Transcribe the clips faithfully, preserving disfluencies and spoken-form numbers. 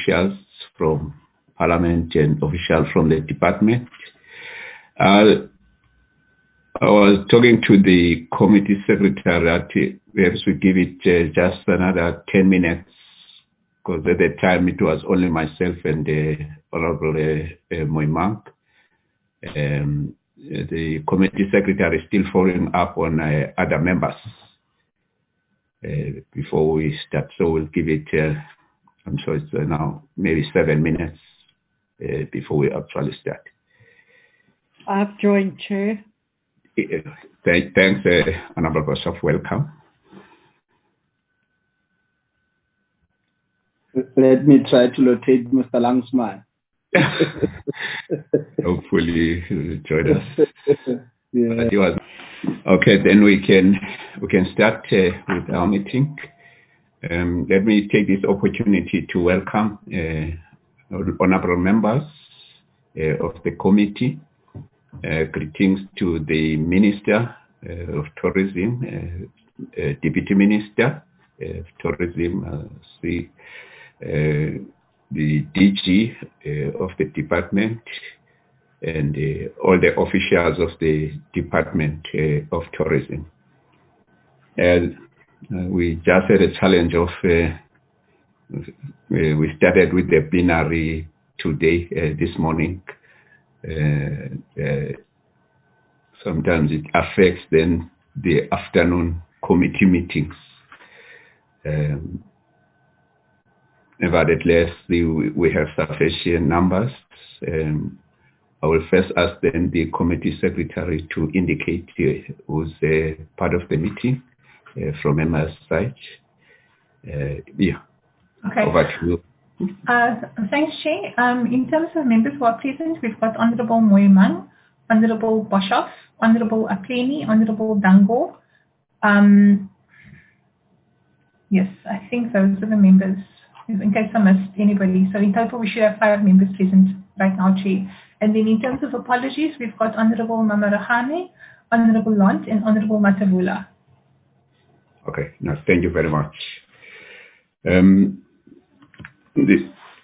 officials from Parliament and officials from the department. Uh, I was talking to the committee secretary that perhaps we give it uh, just another ten minutes, because at the time it was only myself and the Honorable uh, uh, Moimang. Um, the committee secretary is still following up on uh, other members uh, before we start. So we'll give it, uh, I'm sure it's uh, now maybe seven minutes uh, before we actually start. I've joined, Chair. Uh, th thanks, uh, Honorable Bishop. Welcome. Let me try to locate Mister Langsman. Hopefully he'll join us. Yeah. He was, okay, then we can we can start uh, with our meeting. Um, let me take this opportunity to welcome uh, honorable members uh, of the committee. Uh, greetings to the Minister uh, of Tourism, uh, uh, Deputy Minister of Tourism, uh, see, uh, the D G uh, of the department, and uh, all the officials of the Department uh, of Tourism. And uh, we just had a challenge of, uh, uh, we started with the plenary today, uh, this morning. Uh, uh, sometimes it affects then the afternoon committee meetings. Um, nevertheless, the, we have sufficient numbers. Um, I will first ask then the committee secretary to indicate uh, who's uh, part of the meeting uh, from Emma's side. Uh, yeah, okay. Over to you. Uh, thanks, Chair. Um, in terms of members who are present, we've got Honorable Moimang, Honorable Boshoff, Honorable Akleni, Honorable Dango. Um, yes, I think those are the members, in case I missed anybody. So in total, we should have five members present right now, Chair. And then in terms of apologies, we've got Honorable Mamarahane, Honorable Lant, and Honorable Matavula. Okay, no, thank you very much. Um, this,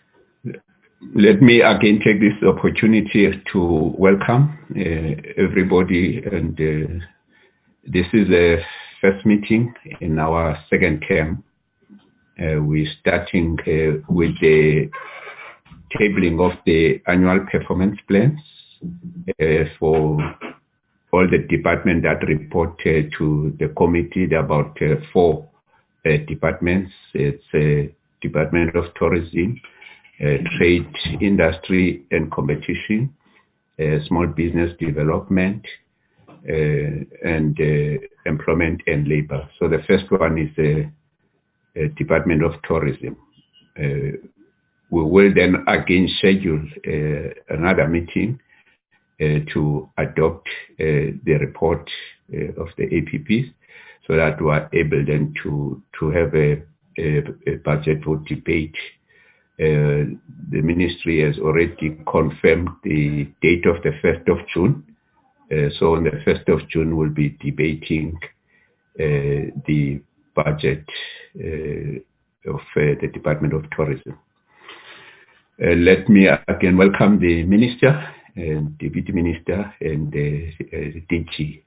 let me again take this opportunity to welcome uh, everybody, and uh, this is the first meeting in our second term. Uh, we're starting uh, with the tabling of the annual performance plans uh, for all the departments that report uh, to the committee. There are about uh, four uh, departments. It's uh, Department of Tourism, uh, Trade, Industry and Competition, uh, Small Business Development, uh, and uh, Employment and Labor. So the first one is the uh, uh, Department of Tourism. Uh, we will then again schedule uh, another meeting uh, to adopt uh, the report uh, of the A P Ps, so that we are able then to, to have a A, a budget vote debate. Uh, the ministry has already confirmed the date of the first of June. Uh, so on the first of June, we'll be debating uh, the budget uh, of uh, the Department of Tourism. Uh, let me again welcome the Minister, and Deputy Minister, and the uh, D G.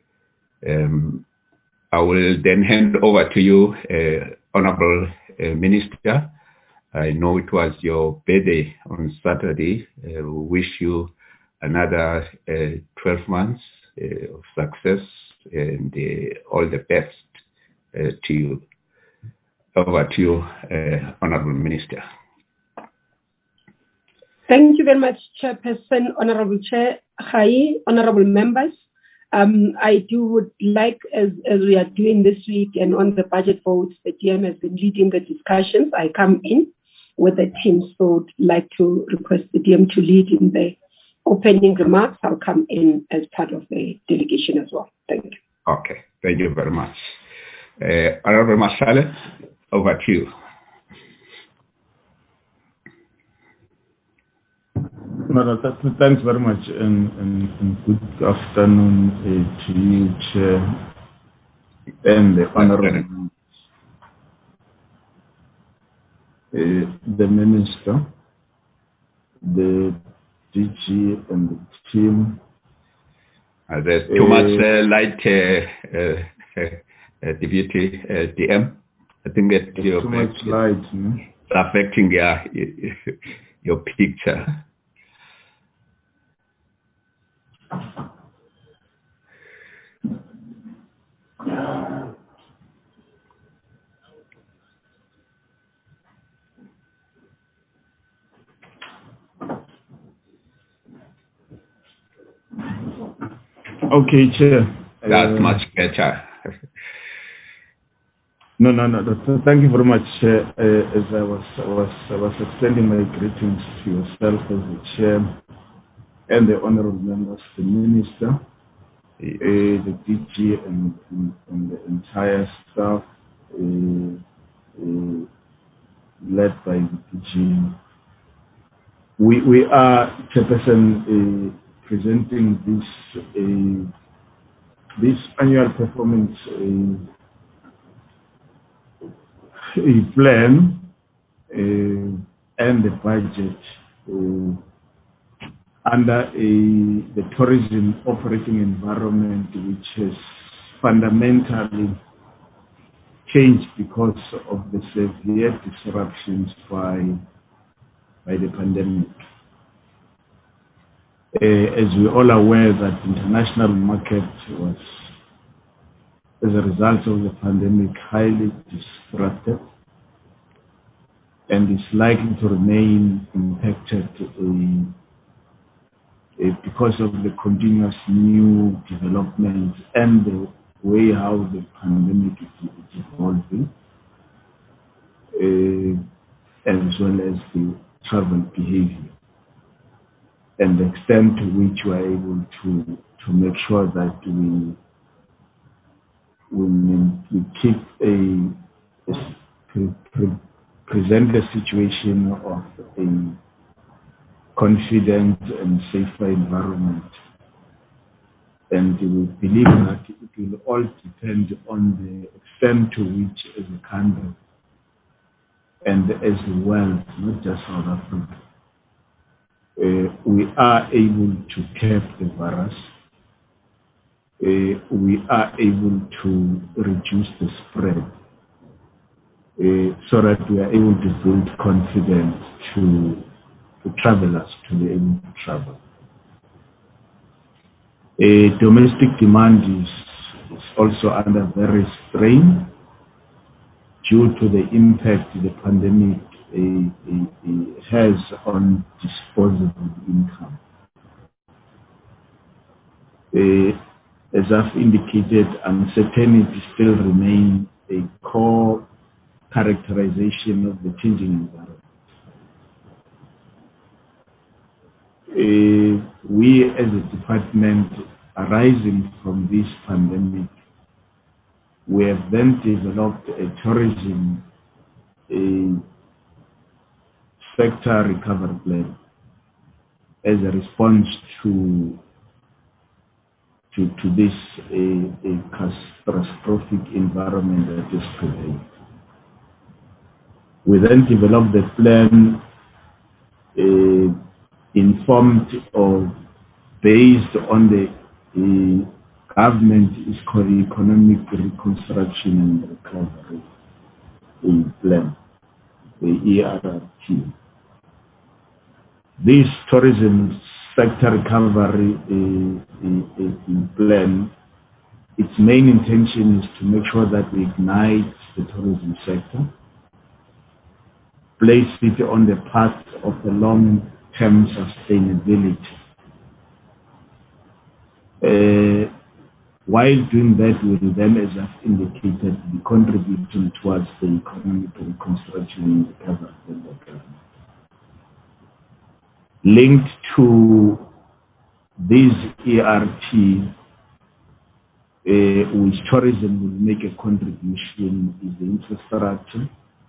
Um, I will then hand over to you, uh, Honorable uh, Minister. I know it was your birthday on Saturday. Uh, we wish you another uh, twelve months uh, of success and uh, all the best uh, to you. Over to you, uh, Honorable Minister. Thank you very much, Chairperson, Honorable Chair, Khai, Honorable members. Um, I do would like, as, as we are doing this week and on the budget votes, the D M has been leading the discussions. I come in with the team, so would like to request the D M to lead in the opening remarks. I'll come in as part of the delegation as well. Thank you. Okay, thank you very much. Uh, Honorable Masale, over to you. Well, thanks very much, and, and, and good afternoon uh, to you, Chair, and the Honorable. uh, the Minister, the D G and the team. Uh, there's too uh, much uh, light, uh, uh, uh, Deputy uh, D M. I think that your too much light, no? affecting your, your picture. Okay, Chair. That's uh, much better. No, no, no. Thank you very much. Uh, uh, as I was, I was, I was extending my greetings to yourself as the Chair and the honourable members, the Minister, uh, the D G, and, and, and the entire staff, uh, uh, led by the D G. We we are, Chairperson, uh, presenting this uh, this annual performance uh, a plan uh, and the budget uh, under a, the tourism operating environment, which has fundamentally changed because of the severe disruptions by, by the pandemic. Uh, as we're all aware that international market was, as a result of the pandemic, highly disrupted and is likely to remain impacted uh, uh, because of the continuous new developments and the way how the pandemic is, is evolving, uh, as well as the travel behavior and the extent to which we are able to, to make sure that we, we, we keep a, a pre, pre, present the situation of a confident and safer environment. And we believe that it will all depend on the extent to which as a country and as a world, not just South Africa, uh, we are able to curb the virus. Uh, we are able to reduce the spread. Uh, so that we are able to build confidence to, to travelers to be able to travel. Uh, domestic demand is, is also under very strain due to the impact the pandemic uh, uh, has on disposable income. Uh, as I've indicated, uncertainty still remains a core characterization of the changing environment. Uh, we as a department arising from this pandemic, we have then developed a tourism a sector recovery plan as a response to to, to this a, a catastrophic environment that is prevailing. We then developed the plan uh, informed or based on the uh, government is called Economic Reconstruction and Recovery Plan, the E R R T. This tourism sector recovery uh, uh, plan, its main intention is to make sure that we ignite the tourism sector, place it on the path of the long-term sustainability. Uh, while doing that, we will then, as I've indicated, be contributing towards the economic reconstruction and recovery of the government. Linked to this E R T, uh, which tourism will make a contribution, is the infrastructure.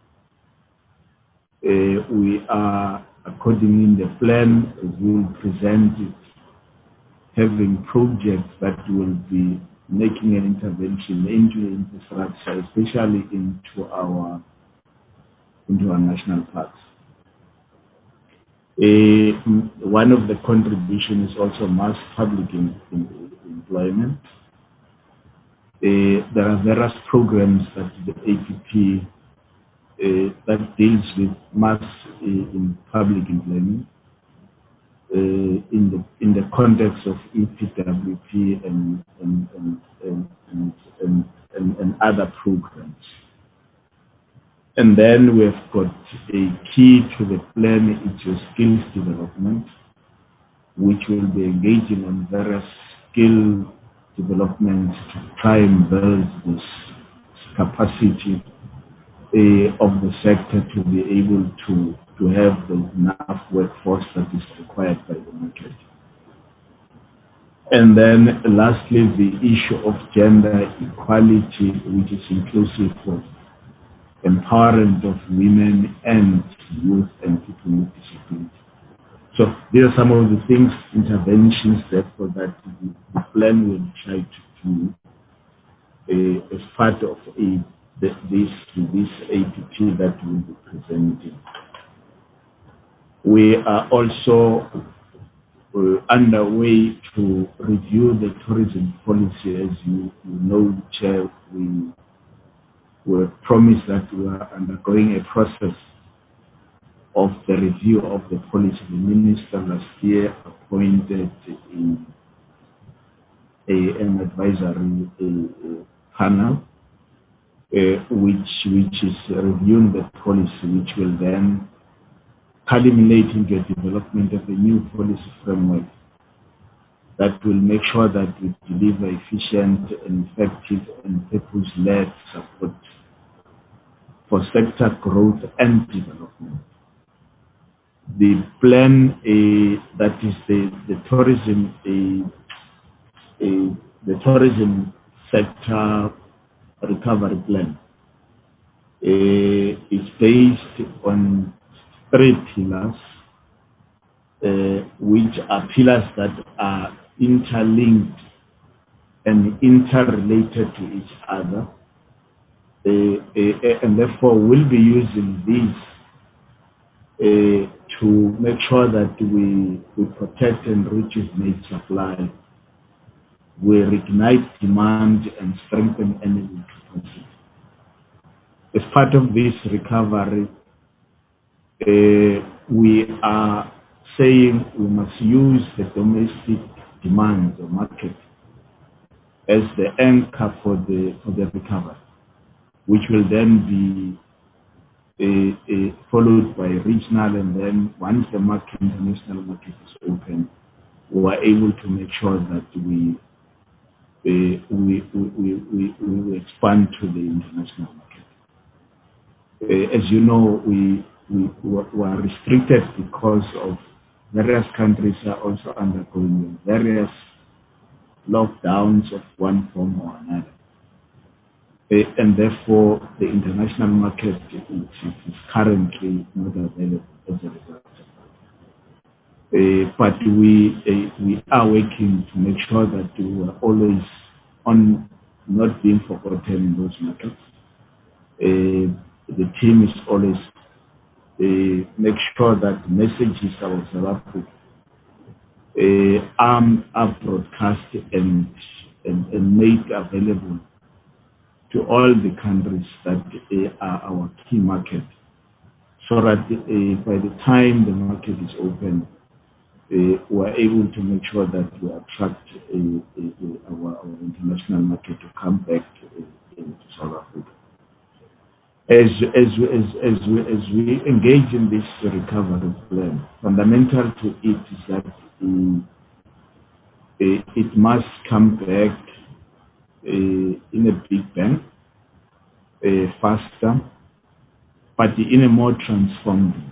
Uh, we are, according in the plan, as we will present it, having projects that will be making an intervention into the infrastructure, especially into our into our national parks. Uh, one of the contributions is also mass public in, in, employment. Uh, there are various programs that the A P P uh, that deals with mass uh, in public employment uh, in the in the context of E P W P and and and and, and, and, and, and other programs. And then we've got a key to the plan, which is skills development, which will be engaging on various skill development to try and build this capacity uh, of the sector to be able to, to have the enough workforce that is required by the market. And then lastly, the issue of gender equality, which is inclusive of empowerment of women and youth and people with disabilities. So these are some of the things, interventions, therefore, that the plan will try to do uh, as part of a, this, this A P P that we will be presenting. We are also uh, underway to review the tourism policy. As you, you know, Chair, we were promised that we are undergoing a process of the review of the policy. The minister last year appointed a, a, an advisory a, a panel uh, which, which is reviewing the policy, which will then culminate into the development of a new policy framework that will make sure that we deliver efficient and effective and purpose-led support for sector growth and development. The plan uh, that is the, the tourism uh, uh, the tourism sector recovery plan uh, is based on three pillars, uh, which are pillars that are interlinked and interrelated to each other, uh, uh, and therefore we'll be using these Uh, to make sure that we, we protect and rejuvenate supply, we reignite demand and strengthen energy capacity. As part of this recovery, uh, we are saying we must use the domestic demand or market as the anchor for the, for the recovery, which will then be Uh, uh, followed by regional, and then once the market, international market is open, we are able to make sure that we uh, we, we, we, we expand to the international market. Uh, as you know, we, we, we are restricted because of various countries are also undergoing various lockdowns of one form or another. Uh, and therefore, the international market is, is currently not available as a result. Uh, but we uh, we are working to make sure that we are always on, not being forgotten in those markets. Uh, the team is always uh, make sure that messages of South Africa uh, are, are broadcast and, and, and made available to all the countries that uh, are our key market, so that uh, by the time the market is open, uh, we are able to make sure that we attract uh, uh, our, our international market to come back to, uh, to South Africa. As, as, as, as, we, as we engage in this recovery plan, fundamental to it is that uh, uh, it must come back Uh, in a big bang, uh, faster, but in a more transformed way.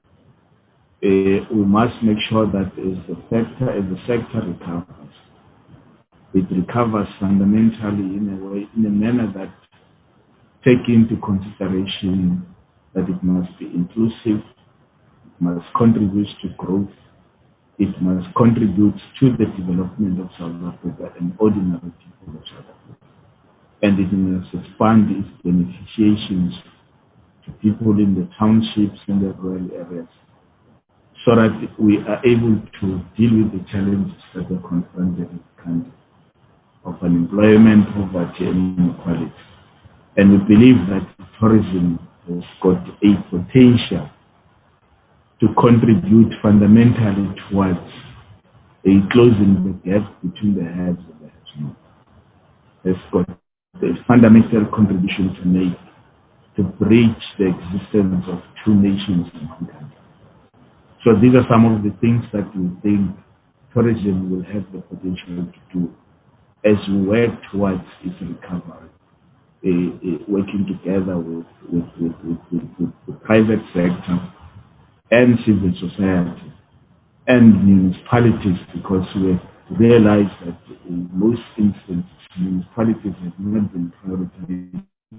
Uh, we must make sure that as the sector, as the sector recovers, it recovers fundamentally in a way, in a manner that take into consideration that it must be inclusive, it must contribute to growth, it must contribute to the development of South Africa and ordinary people of South Africa. And it must expand its beneficiations to people in the townships and the rural areas, so that we are able to deal with the challenges that are confronted in the country of unemployment, poverty, and inequality. And we believe that tourism has got a potential to contribute fundamentally towards a closing the gap between the haves and the have-nots. It's got a fundamental contribution to make to bridge the existence of two nations in one country. So these are some of the things that we think tourism will have the potential to do as we work towards its recovery, uh, uh, working together with, with, with, with, with, with the private sector and civil society and municipalities, because we have realized that in most instances municipalities have not been prioritizing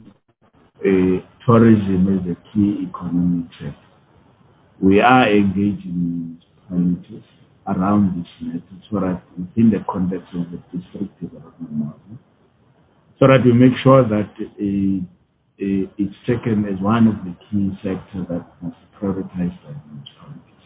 uh, tourism as a key economic sector. We are engaging municipalities around this matter so that within the context of the district development model, so that we make sure that uh, uh, it's taken as one of the key sectors that must be prioritized by municipalities.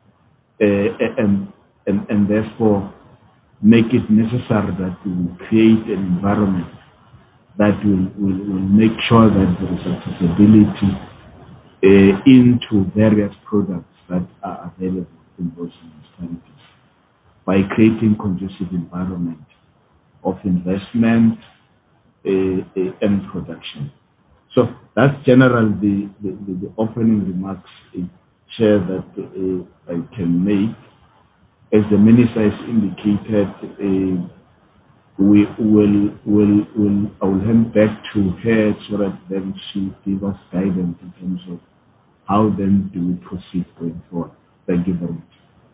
Uh, and, and, and therefore make it necessary that we create an environment that will, will, will make sure that there is accessibility uh, into various products that are available in those municipalities by creating conducive environment of investment uh, uh, and production. So that's generally the, the, the, the opening remarks, uh, Chair, that uh, I can make. As the Minister has indicated, uh, we will, will, will, I will hand back to her so that then she give us guidance in terms of how then do we proceed going forward. Thank you very much.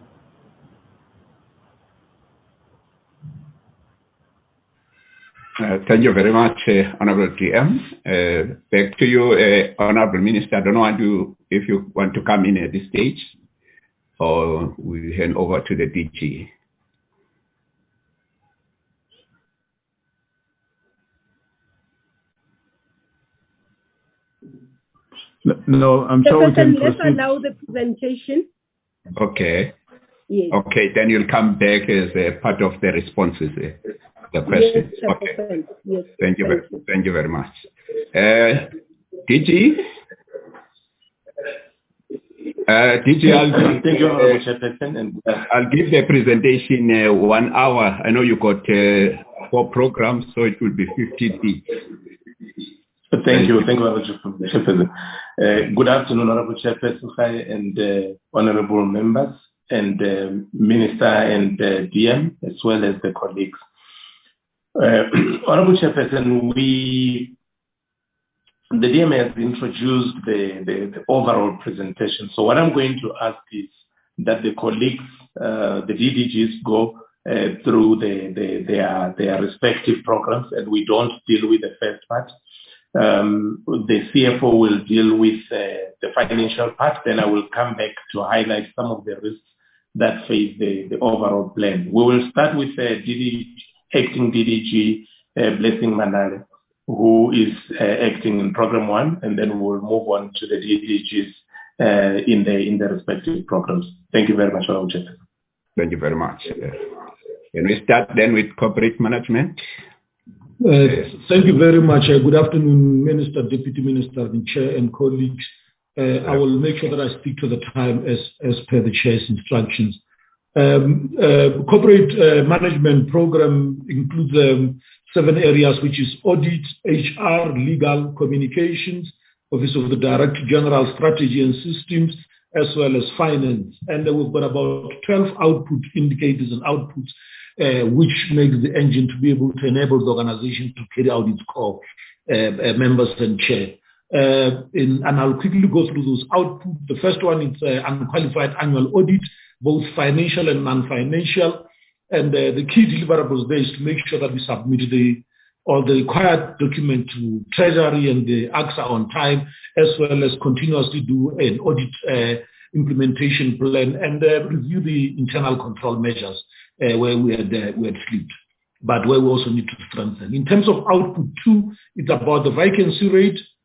Uh, thank you very much, uh, Honorable T M. Uh, back to you, uh, Honorable Minister. I don't know you, if you want to come in at this stage, or we hand over to the D G. No, I'm sure we can let's proceed. allow the presentation. Okay. Yes. Okay, then you'll come back as a part of the responses, uh, the questions. Yes, okay. Yes. Thank you. Thank very, you. thank you very much. Uh, D G. Uh, D G, I'll give, Thank you, uh, Honorable Chairperson. And I'll give the presentation uh, one hour. I know you got uh, four programs, so it will be fifty each. Thank you. Thank you, Honorable Chairperson. Uh, good afternoon, Honorable Chairperson and uh, honorable members and uh, Minister and uh, D M, as well as the colleagues. Uh, Honorable Chairperson, we, the D M has introduced the, the, the overall presentation. So what I'm going to ask is that the colleagues, uh, the D D Gs go uh, through the, the, their, their respective programs, and we don't deal with the first part. Um, the C F O will deal with uh, the financial part, then I will come back to highlight some of the risks that face the, the overall plan. We will start with uh, D D, acting D D G uh, Blessing Manale, who is uh, acting in program one, and then we'll move on to the D D Gs uh, in the in the respective programs. Thank you very much, Honorable Chair. Thank you very much. Uh, can we start then with corporate management? Uh, thank you very much. Uh, good afternoon, Minister, Deputy Minister, and Chair and colleagues. Uh, I will make sure that I stick to the time as, as per the Chair's instructions. Um, uh, corporate uh, management program includes um, seven areas, which is audit, H R, legal, communications, Office of the Director General, strategy and systems, as well as finance. And uh, we've got about twelve output indicators and outputs Uh, which makes the engine to be able to enable the organization to carry out its core uh, uh, members and chair. Uh, in, and I'll quickly go through those outputs. The first one is uh, unqualified annual audit, both financial and non-financial. And uh, the key deliverables there is to make sure that we submit the all the required document to Treasury and the A X A on time, as well as continuously do an audit uh, implementation plan and uh, review the internal control measures uh, where we had, uh, we had slipped, but where we also need to strengthen. In terms of output two, it's about the vacancy rate,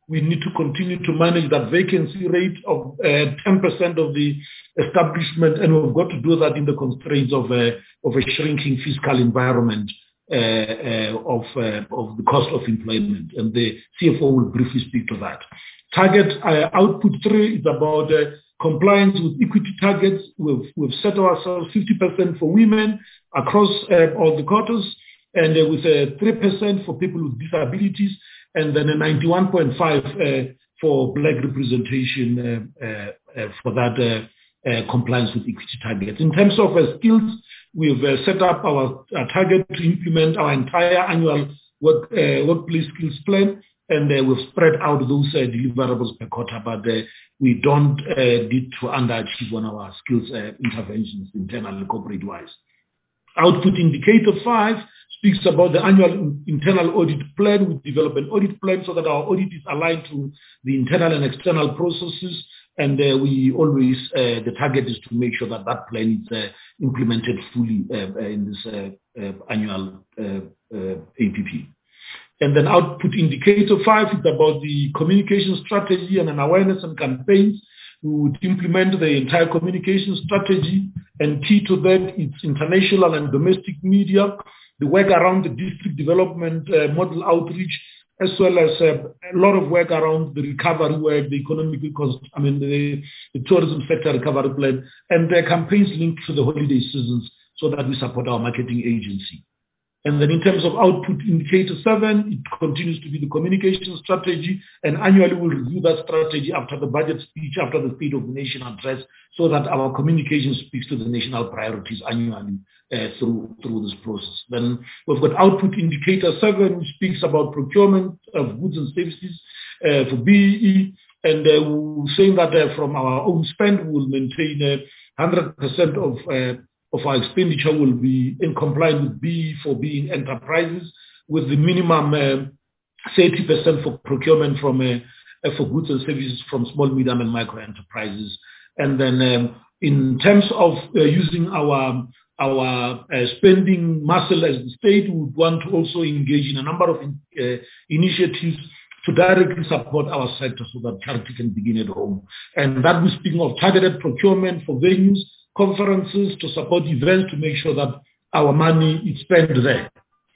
We need to continue to manage that vacancy rate of uh, ten percent of the establishment, and we've got to do that in the constraints of a, of a shrinking fiscal environment uh, uh, of, uh, of the cost of employment. And the C F O will briefly speak to that. Target uh, output three is about uh, compliance with equity targets. We've, we've set ourselves fifty percent for women across uh, all the quarters, and uh, with uh, three percent for people with disabilities, and then a ninety-one point five uh, for black representation uh, uh, uh, for that uh, uh, compliance with equity targets. In terms of uh, skills, we've uh, set up our, our target to implement our entire annual work, uh, workplace skills plan, and uh, we've spread out those uh, deliverables per quarter, but uh, we don't uh, need to underachieve on our skills uh, interventions internally, corporate-wise. Output indicator five speaks about the annual internal audit plan. We develop an audit plan so that our audit is aligned to the internal and external processes, and uh, we always, uh, the target is to make sure that that plan is uh, implemented fully uh, in this uh, uh, annual uh, uh, A P P. And then output indicator five is about the communication strategy and an awareness and campaigns. We would implement the entire communication strategy, and key to that is international and domestic media, the work around the district development uh, model outreach, as well as uh, a lot of work around the recovery work, the economic, I mean, the, the tourism sector recovery plan, and the campaigns linked to the holiday seasons so that we support our marketing agency. And then in terms of output indicator seven, it continues to be the communication strategy, and annually we'll review that strategy after the budget speech, after the State of the Nation address, so that our communication speaks to the national priorities annually uh, through, through this process. Then we've got output indicator seven, which speaks about procurement of goods and services uh, for B E E, and uh, we're saying that uh, from our own spend, we will maintain uh, one hundred percent of uh, of our expenditure will be in compliance with B E for being enterprises, with the minimum uh, thirty percent for procurement from uh, for goods and services from small, medium, and micro enterprises. And then um, in terms of uh, using our our uh, spending muscle as the state, we want to also engage in a number of uh, initiatives to directly support our sector so that charity can begin at home. And that we're speaking of targeted procurement for venues, conferences, to support events, to make sure that our money is spent there.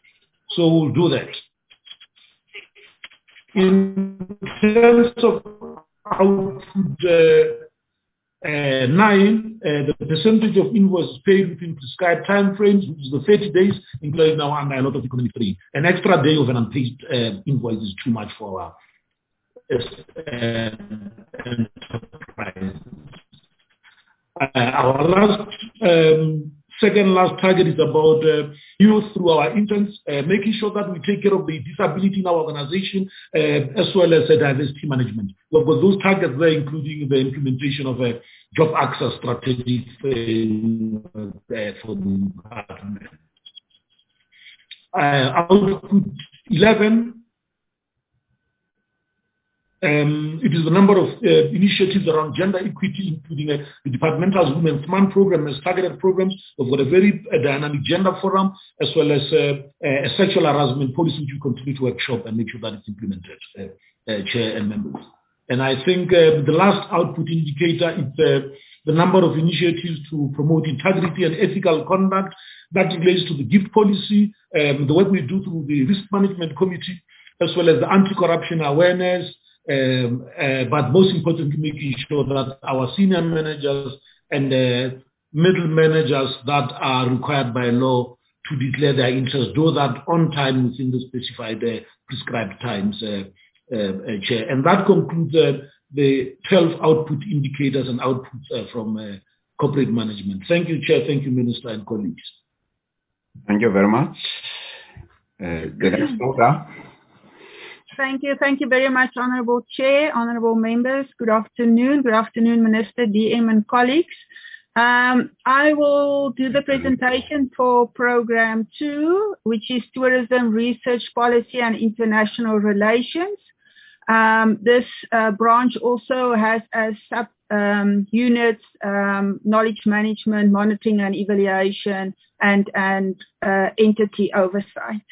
So we'll do that. In terms of output uh, uh, nine, uh, the percentage of invoices paid within prescribed time frames, which is the thirty days, including now under a lot of economic three. An extra day of an unpaid uh, invoice is too much for our uh, enterprise. Uh, our last, um, second last target is about uh, youth through our interns, uh, making sure that we take care of the disability in our organization, uh, as well as uh, diversity management. We've got those targets there, including the implementation of a job access strategy uh, uh, for the department. Uh, output eleven. Um, it is a number of uh, initiatives around gender equity, including uh, the departmental Women's Month program as targeted programs. We've got a very uh, dynamic gender forum, as well as uh, a sexual harassment policy, which we continue to workshop and make sure that it's implemented, uh, uh, Chair and members. And I think uh, the last output indicator is uh, the number of initiatives to promote integrity and ethical conduct that relates to the gift policy, um, the work we do through the risk management committee, as well as the anti-corruption awareness, Um, uh, but most importantly, making sure that our senior managers and uh, middle managers that are required by law to declare their interests do that on time within the specified uh, prescribed times, uh, uh, uh, Chair. And that concludes uh, the twelve output indicators and outputs uh, from uh, corporate management. Thank you, Chair. Thank you, Minister and colleagues. Thank you very much. Uh, the next order. Thank you. Thank you very much, Honourable Chair, Honourable Members. Good afternoon. Good afternoon, Minister, D M and colleagues. Um, I will do the presentation for Program two, which is Tourism Research Policy and International Relations. Um, this uh, branch also has as sub um, units um, knowledge management, monitoring and evaluation, and, and uh, entity oversight.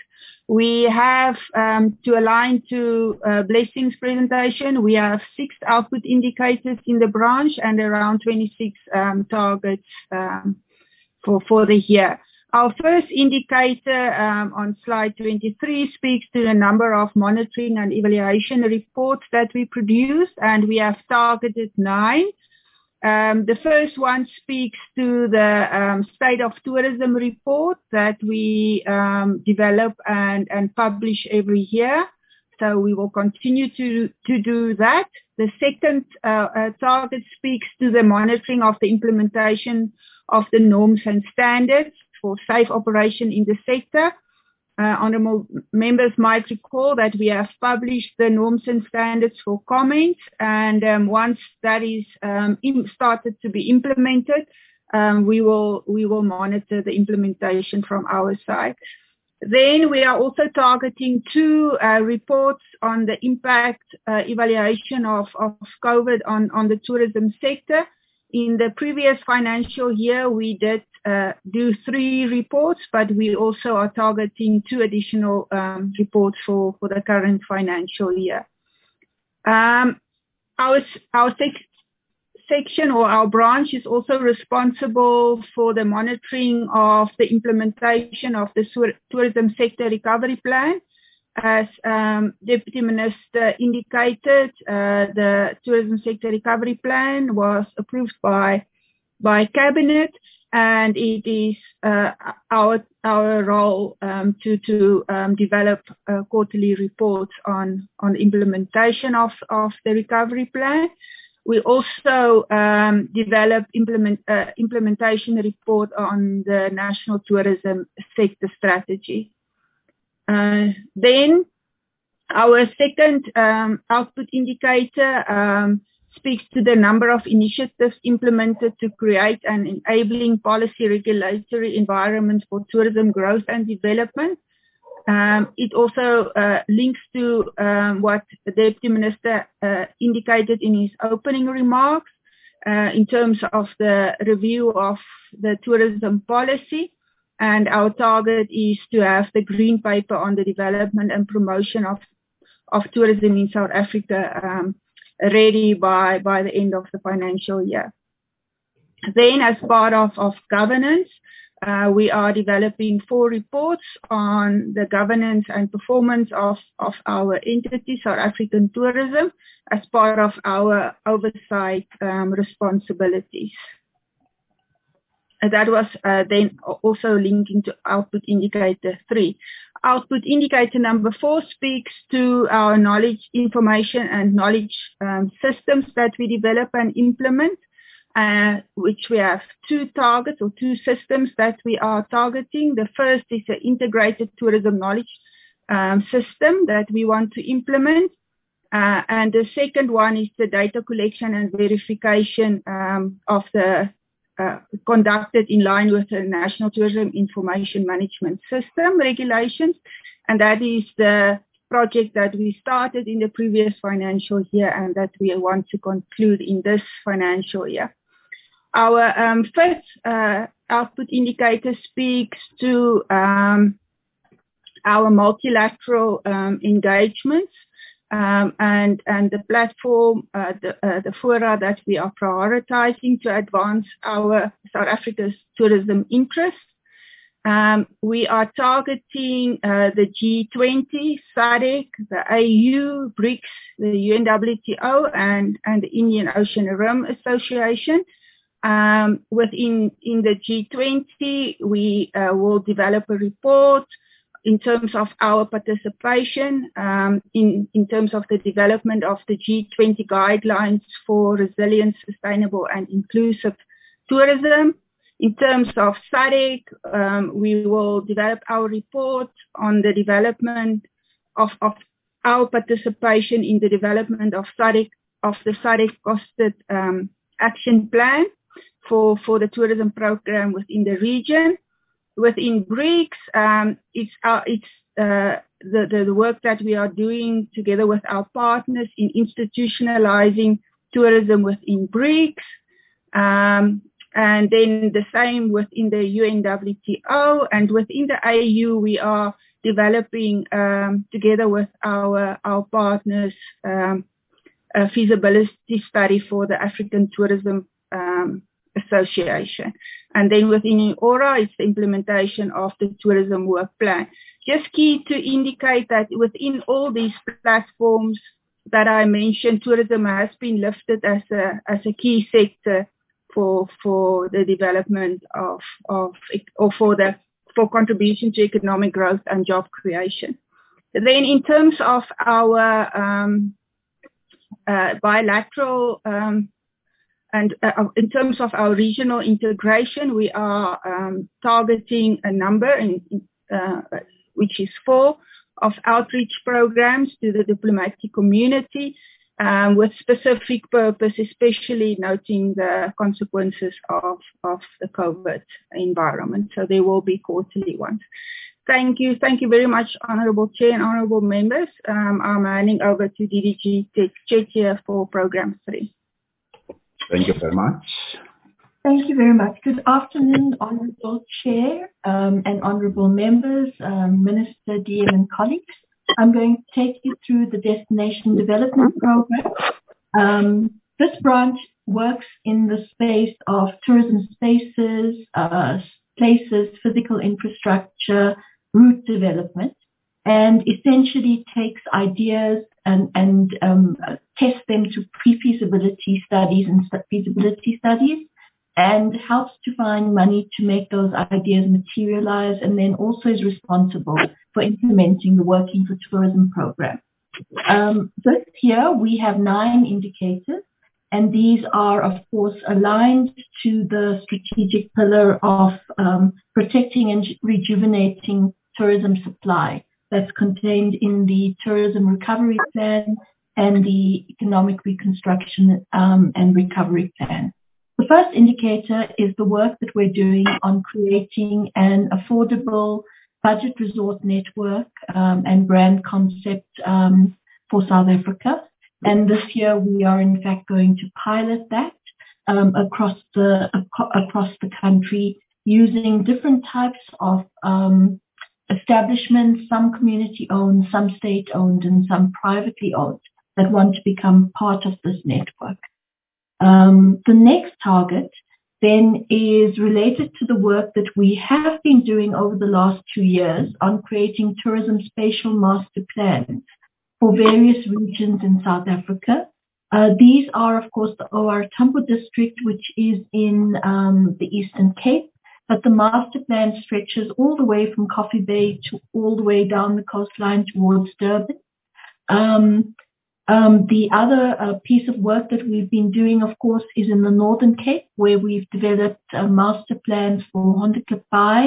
We have, um, to align to uh, Blessing's presentation, we have six output indicators in the branch and around twenty-six um, targets um, for, for the year. Our first indicator um, on slide twenty-three speaks to the number of monitoring and evaluation reports that we produce, and we have targeted nine. Um, the first one speaks to the um, state of tourism report that we um, develop and, and publish every year. So we will continue to, to do that. The second uh, uh, target speaks to the monitoring of the implementation of the norms and standards for safe operation in the sector. Uh, honourable members might recall that we have published the norms and standards for comment, and um, once that is um, in, started to be implemented, um, we will we will monitor the implementation from our side. Then we are also targeting two uh, reports on the impact uh, evaluation of, of COVID on, on the tourism sector. In the previous financial year, we did uh, do three reports, but we also are targeting two additional um, reports for, for the current financial year. Um, our our sec section or our branch is also responsible for the monitoring of the implementation of the tourism sector recovery plan. As um, Deputy Minister indicated, uh, the tourism sector recovery plan was approved by by Cabinet, and it is uh, our our role um, to to um, develop uh, quarterly reports on on implementation of of the recovery plan. We also um, develop implement uh, implementation report on the national tourism sector strategy. Uh, then our second um, output indicator um, speaks to the number of initiatives implemented to create an enabling policy regulatory environment for tourism growth and development. Um, it also uh, links to um, what the Deputy Minister uh, indicated in his opening remarks uh, in terms of the review of the tourism policy. And our target is to have the green paper on the development and promotion of, of tourism in South Africa um, ready by, by the end of the financial year. Then, as part of, of governance, uh, we are developing four reports on the governance and performance of, of our entity, South African Tourism, as part of our oversight um, responsibilities. That was uh, then also linking to output indicator three. Output indicator number four speaks to our knowledge, information and knowledge um, systems that we develop and implement, uh, which we have two targets or two systems that we are targeting. The first is an integrated tourism knowledge um, system that we want to implement. Uh, and the second one is the data collection and verification um, of the Uh, conducted in line with the National Tourism Information Management System regulations, and that is the project that we started in the previous financial year and that we want to conclude in this financial year. Our um, first uh, output indicator speaks to um, our multilateral um, engagements Um, and, and the platform, uh, the, uh, the fora that we are prioritizing to advance our South Africa's tourism interests. Um, we are targeting uh, the G twenty, SADC, the A U, BRICS, the U N W T O, and, and the Indian Ocean Rim Association. Um, within in the G twenty, we uh, will develop a report in terms of our participation, um, in, in terms of the development of the G twenty guidelines for resilient, sustainable and inclusive tourism. In terms of SADC, um, we will develop our report on the development of, of our participation in the development of SADC, of the SADC costed um, action plan for, for the tourism program within the region. Within BRICS, um, it's, our, it's uh, the, the, the work that we are doing together with our partners in institutionalizing tourism within BRICS. Um, and then the same within the U N W T O, and within the A U, we are developing um, together with our our partners um, a feasibility study for the African Tourism um, Association. And then within Ora, it's the implementation of the tourism work plan. Just key to indicate that within all these platforms that I mentioned, tourism has been lifted as a as a key sector for for the development of of or for the for contribution to economic growth and job creation. Then in terms of our um, uh, bilateral um, and uh, in terms of our regional integration, we are um, targeting a number, in, uh, which is four, of outreach programs to the diplomatic community um, with specific purpose, especially noting the consequences of, of the COVID environment. So there will be quarterly ones. Thank you. Thank you very much, Honourable Chair and Honourable Members. Um, I'm handing over to D D G Chettier for Programme three. Thank you very much. Thank you very much. Good afternoon, Honourable Chair um, and Honourable Members, um, Minister, D M and colleagues. I'm going to take you through the Destination Development Programme. Um, this branch works in the space of tourism spaces, uh, places, physical infrastructure, route development, and essentially takes ideas and, and um, tests them to pre-feasibility studies and feasibility studies, and helps to find money to make those ideas materialize, and then also is responsible for implementing the Working for Tourism program. Um, this year we have nine indicators, and these are, of course, aligned to the strategic pillar of um, protecting and rejuvenating tourism supply that's contained in the Tourism Recovery Plan and the Economic Reconstruction um, and Recovery Plan. The first indicator is the work that we're doing on creating an affordable budget resort network um, and brand concept um, for South Africa. And this year we are in fact going to pilot that um, across the ac- across the country using different types of um, establishments, some community owned, some state owned, and some privately owned, that want to become part of this network. Um, the next target then is related to the work that we have been doing over the last two years on creating tourism spatial master plans for various regions in South Africa. Uh, these are, of course, the O R Tambo district, which is in um, the Eastern Cape, but the master plan stretches all the way from Coffee Bay to all the way down the coastline towards Durban. Um, Um, the other uh, piece of work that we've been doing, of course, is in the Northern Cape, where we've developed uh, master plans for Hondeklip,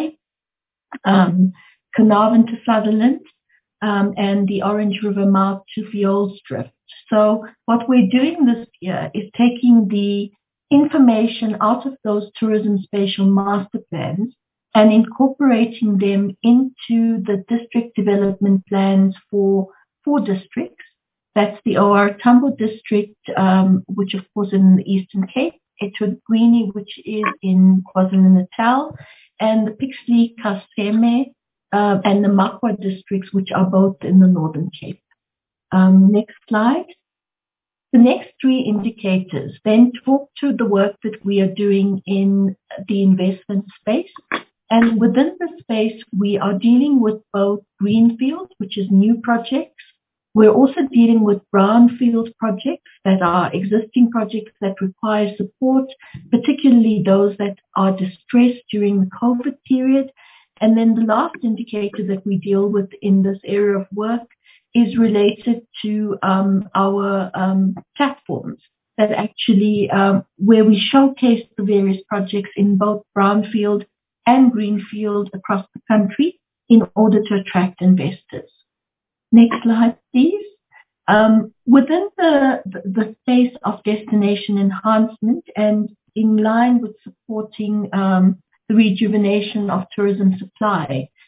um, Carnarvon to Sutherland, um, and the Orange River mouth to Vioolsdrift. So what we're doing this year is taking the information out of those tourism spatial master plans and incorporating them into the district development plans for four districts. That's the O R Tambo district, um, which of course is in the Eastern Cape, eThekwini, which is in KwaZulu-Natal, and the Pixley, Kaseme, uh, and the Makwa districts, which are both in the Northern Cape. Um, next slide. The next three indicators then talk to the work that we are doing in the investment space. And within the space, we are dealing with both greenfield, which is new projects. We're also dealing with brownfield projects that are existing projects that require support, particularly those that are distressed during the COVID period. And then the last indicator that we deal with in this area of work is related to um, our um, platforms that actually, um, where we showcase the various projects in both brownfield and greenfield across the country in order to attract investors. Next slide, please. Um, within the, the space of destination enhancement and in line with supporting um, the rejuvenation of tourism supply,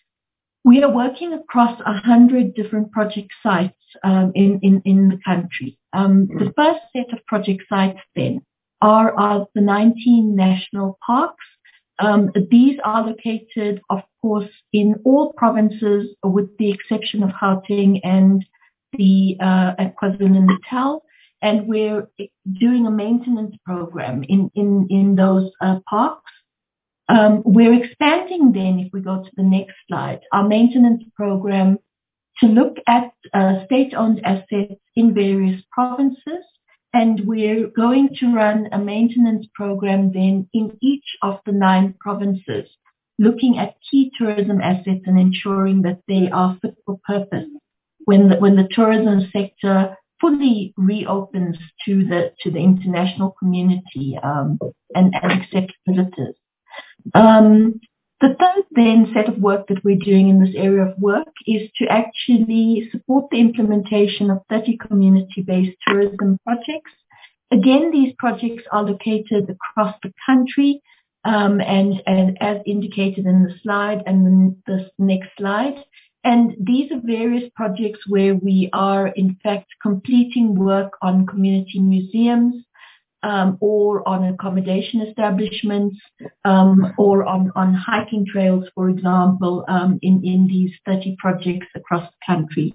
we are working across one hundred different project sites um, in, in, in the country. Um, the first set of project sites then are, are the nineteen national parks Um, these are located, of course, in all provinces with the exception of Gauteng and the uh, at KwaZulu-Natal, and we're doing a maintenance program in, in, in those uh, parks. Um, we're expanding then, if we go to the next slide, our maintenance program to look at uh, state-owned assets in various provinces. And we're going to run a maintenance program then in each of the nine provinces, looking at key tourism assets and ensuring that they are fit for purpose when the, when the tourism sector fully reopens to the to the international community um, and, and accepts visitors. Um, the third then set of work that we're doing in this area of work is to actually support the implementation of thirty community-based tourism projects. Again, these projects are located across the country um, and, and as indicated in the slide and then this next slide. And these are various projects where we are in fact completing work on community museums, Um, or on accommodation establishments, um, or on, on hiking trails, for example, um, in, in these thirty projects across the country.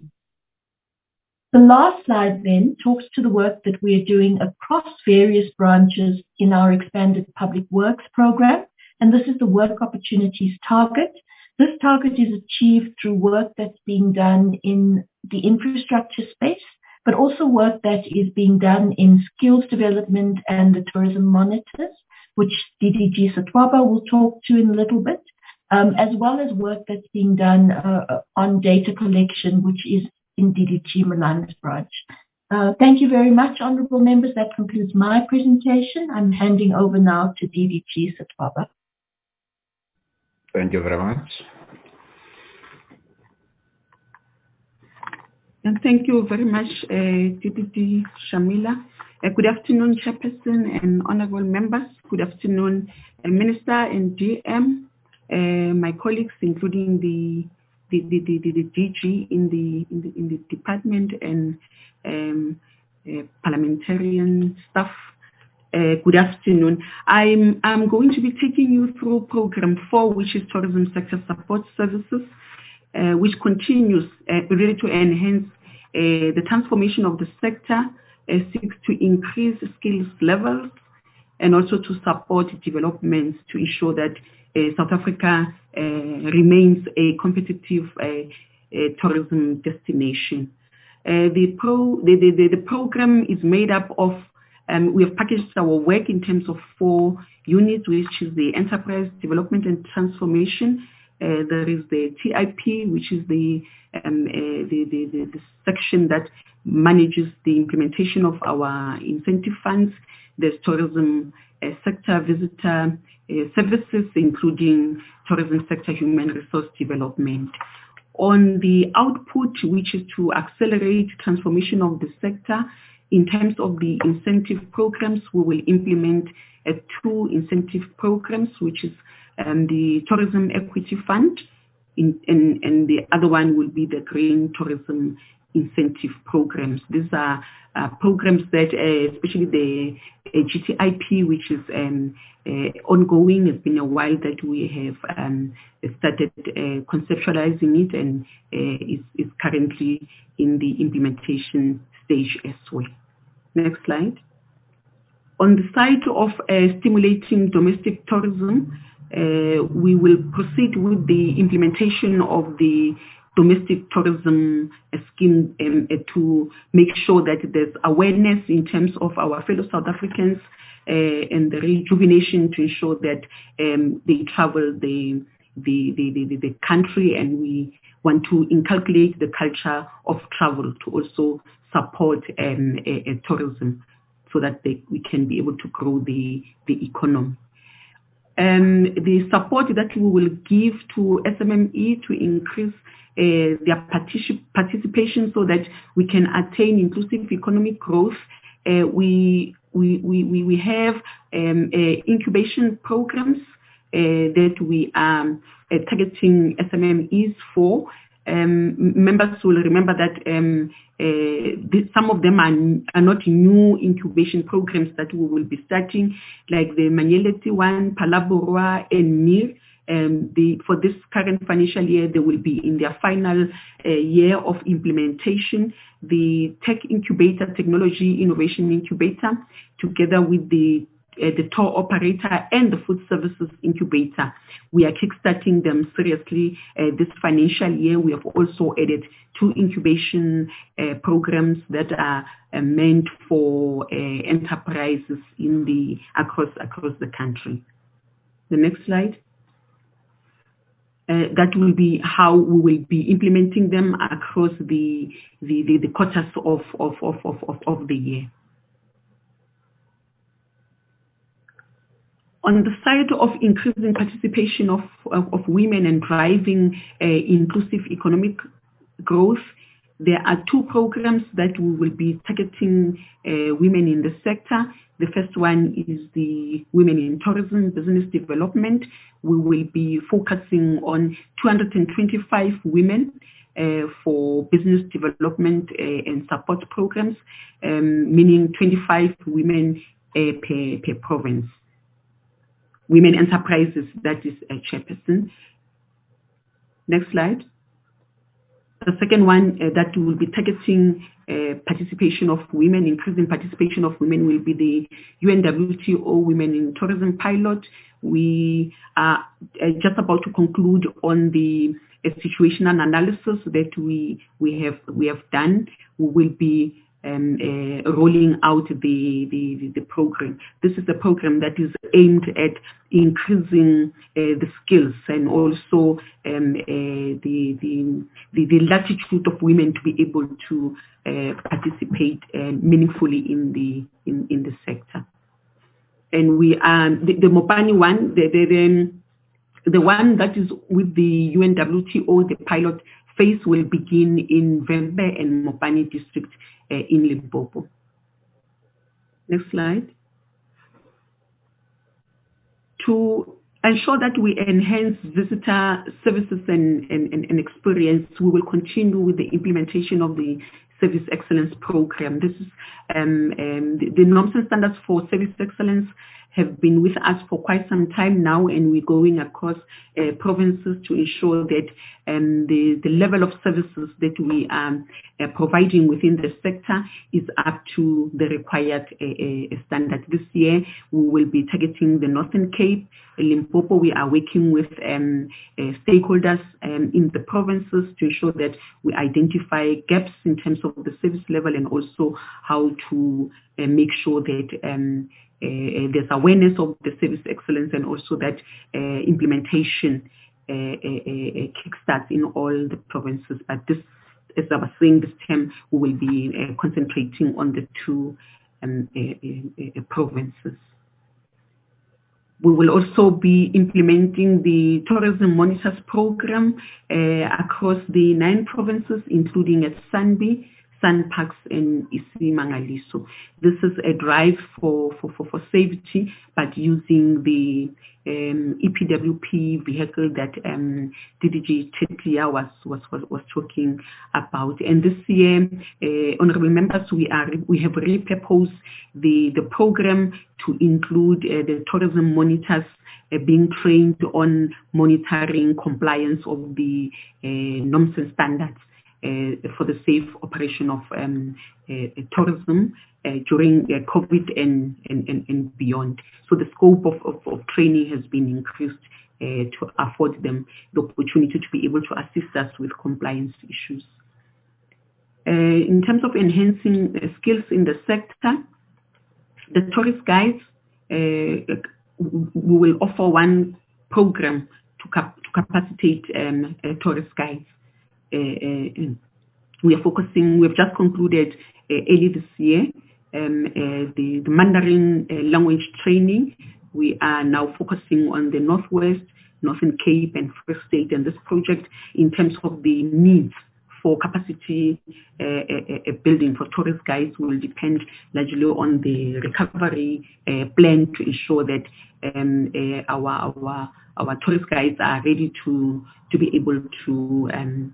The last slide then talks to the work that we are doing across various branches in our expanded public works program, and this is the work opportunities target. This target is achieved through work that's being done in the infrastructure space, but also work that is being done in skills development and the tourism monitors, which D D G Satwaba will talk to in a little bit, um, as well as work that's being done uh, on data collection, which is in D D G Milan's branch. Uh, thank you very much, honourable members. That concludes my presentation. I'm handing over now to D D G Satwaba. Thank you very much. And thank you very much, uh, D D G Shamila. Uh, good afternoon, Chairperson and honourable members. Good afternoon, uh, Minister and D M, uh, my colleagues, including the the, the, the, the D G in the, in the in the department and um, uh, parliamentarian staff. Uh, good afternoon. I'm I'm going to be taking you through Program Four, which is Tourism Sector Support Services. Uh, which continues uh, really to enhance uh, the transformation of the sector, uh, seeks to increase skills levels and also to support developments to ensure that uh, South Africa uh, remains a competitive uh, uh, tourism destination. Uh, the, pro, the, the, the program is made up of, um, we have packaged our work in terms of four units, which is the Enterprise Development and Transformation. Uh, there is the T I P, which is the, um, uh, the, the, the, the section that manages the implementation of our incentive funds. There's tourism uh, sector visitor uh, services, including tourism sector human resource development. On the output, which is to accelerate transformation of the sector, in terms of the incentive programs, we will implement uh, two incentive programs, which is Um, the Tourism Equity Fund, in, and, and the other one will be the Green Tourism Incentive Programs. These are uh, programs that, uh, especially the uh, G T I P, which is um, uh, ongoing. It's been a while that we have um, started uh, conceptualizing it, and uh, is, is currently in the implementation stage as well. Next slide. On the side of uh, stimulating domestic tourism, Uh, we will proceed with the implementation of the domestic tourism uh, scheme um, uh, to make sure that there's awareness in terms of our fellow South Africans uh, and the rejuvenation to ensure that um, they travel the the, the, the the country, and we want to inculcate the culture of travel to also support um, a, a tourism so that they, we can be able to grow the, the economy. Um, the support that we will give to S M M E to increase uh, their particip participation so that we can attain inclusive economic growth. Uh, we, we, we, we have um, uh, incubation programs uh, that we are uh, targeting S M M Es for. Um, members will remember that um, uh, the, some of them are, are not new incubation programs that we will be starting, like the Manyeleti one, Palaborwa, and M I R. Um, the, for this current financial year, they will be in their final uh, year of implementation. The Tech Incubator, Technology Innovation Incubator, together with the uh, the tour operator and the food services incubator. We are kickstarting them seriously uh, this financial year. We have also added two incubation uh, programs that are uh, meant for uh, enterprises in the across across the country. The next slide. Uh, that will be how we will be implementing them across the the, the, the quarters of, of, of, of, of the year. On the side of increasing participation of, of, of women and driving uh, inclusive economic growth, there are two programs that we will be targeting uh, women in the sector. The first one is the Women in Tourism Business Development. We will be focusing on two hundred twenty-five women uh, for business development uh, and support programs, um, meaning twenty-five women uh, per, per province. Women enterprises, that is a chairperson. Next slide. The second one uh, that will be targeting uh, participation of women, increasing participation of women, will be the U N W T O Women in Tourism pilot. We are uh, just about to conclude on the uh, situational analysis that we we have we have done. We will be um, uh, rolling out the, the the program. This is a program that is aimed at increasing uh, the skills and also um, uh, the, the the the latitude of women to be able to uh, participate uh, meaningfully in the in, in the sector. And we are the, the Mopani one, the, the the the one that is with the U N W T O, the pilot phase will begin in Vembe and Mopani district uh, in Limpopo. Next slide. To ensure that we enhance visitor services and, and, and, and experience, we will continue with the implementation of the Service Excellence Program. This is um, um, the, the norms and standards for service excellence have been with us for quite some time now, and we're going across uh, provinces to ensure that um, the, the level of services that we are uh, providing within the sector is up to the required uh, uh, standard. This year, we will be targeting the Northern Cape, Limpopo. We are working with um, uh, stakeholders um, in the provinces to ensure that we identify gaps in terms of the service level and also how to uh, make sure that um, Uh, there's awareness of the service excellence and also that uh, implementation uh, uh, uh, kickstarts in all the provinces. But this, as I was saying, this term we will be uh, concentrating on the two um, uh, uh, uh, provinces. We will also be implementing the Tourism Monitors Program uh, across the nine provinces, including at Sanbi, SANParks and Isimangaliso. This is a drive for, for, for, for safety, but using the um, E P W P vehicle that um, D D G Tetlia was, was, was, was talking about. And this year, uh, honorable members, we are we have repurposed the, the program to include uh, the tourism monitors uh, being trained on monitoring compliance of the uh, norms and standards Uh, for the safe operation of um, uh, tourism uh, during uh, COVID and, and, and, and beyond. So the scope of, of, of training has been increased uh, to afford them the opportunity to be able to assist us with compliance issues. Uh, in terms of enhancing uh, skills in the sector, the tourist guides, uh, we will offer one program to, cap to capacitate um, uh, tourist guides. Uh, uh, we are focusing, we have just concluded uh, early this year um, uh, the, the Mandarin uh, language training. We are now focusing on the Northwest, Northern Cape and Free State, and this project in terms of the needs for capacity uh, uh, building for tourist guides will depend largely on the recovery uh, plan to ensure that um, uh, our, our, our tourist guides are ready to, to be able to um,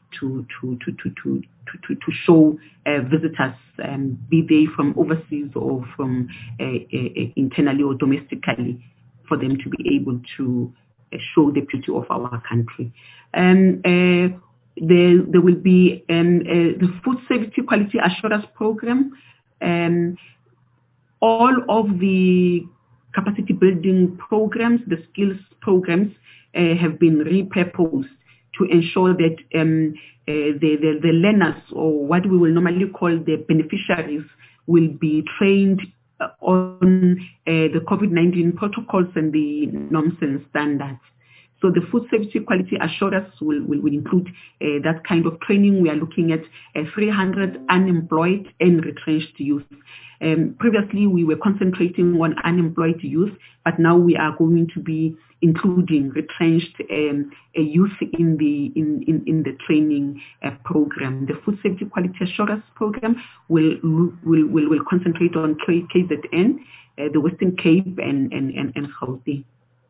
to to to to to to, to show uh, visitors, um, be they from overseas or from uh, uh, internally or domestically, for them to be able to uh, show the beauty of our country. Um, uh, there, there will be um, uh, the Food Safety Quality Assurance Program. Um, all of the capacity building programs, the skills programs, uh, have been repurposed to ensure that um, uh, the, the, the learners, or what we will normally call the beneficiaries, will be trained on uh, the COVID nineteen protocols and the norms and standards. So the food safety quality assurance will, will, will include uh, that kind of training. We are looking at uh, three hundred unemployed and retrenched youth. Um, previously, we were concentrating on unemployed youth, but now we are going to be including retrenched um, uh, youth in the in, in, in the training uh, program. The food safety quality assurance program will will will, will concentrate on K Z N, uh, the Western Cape, and and and, and Gauteng.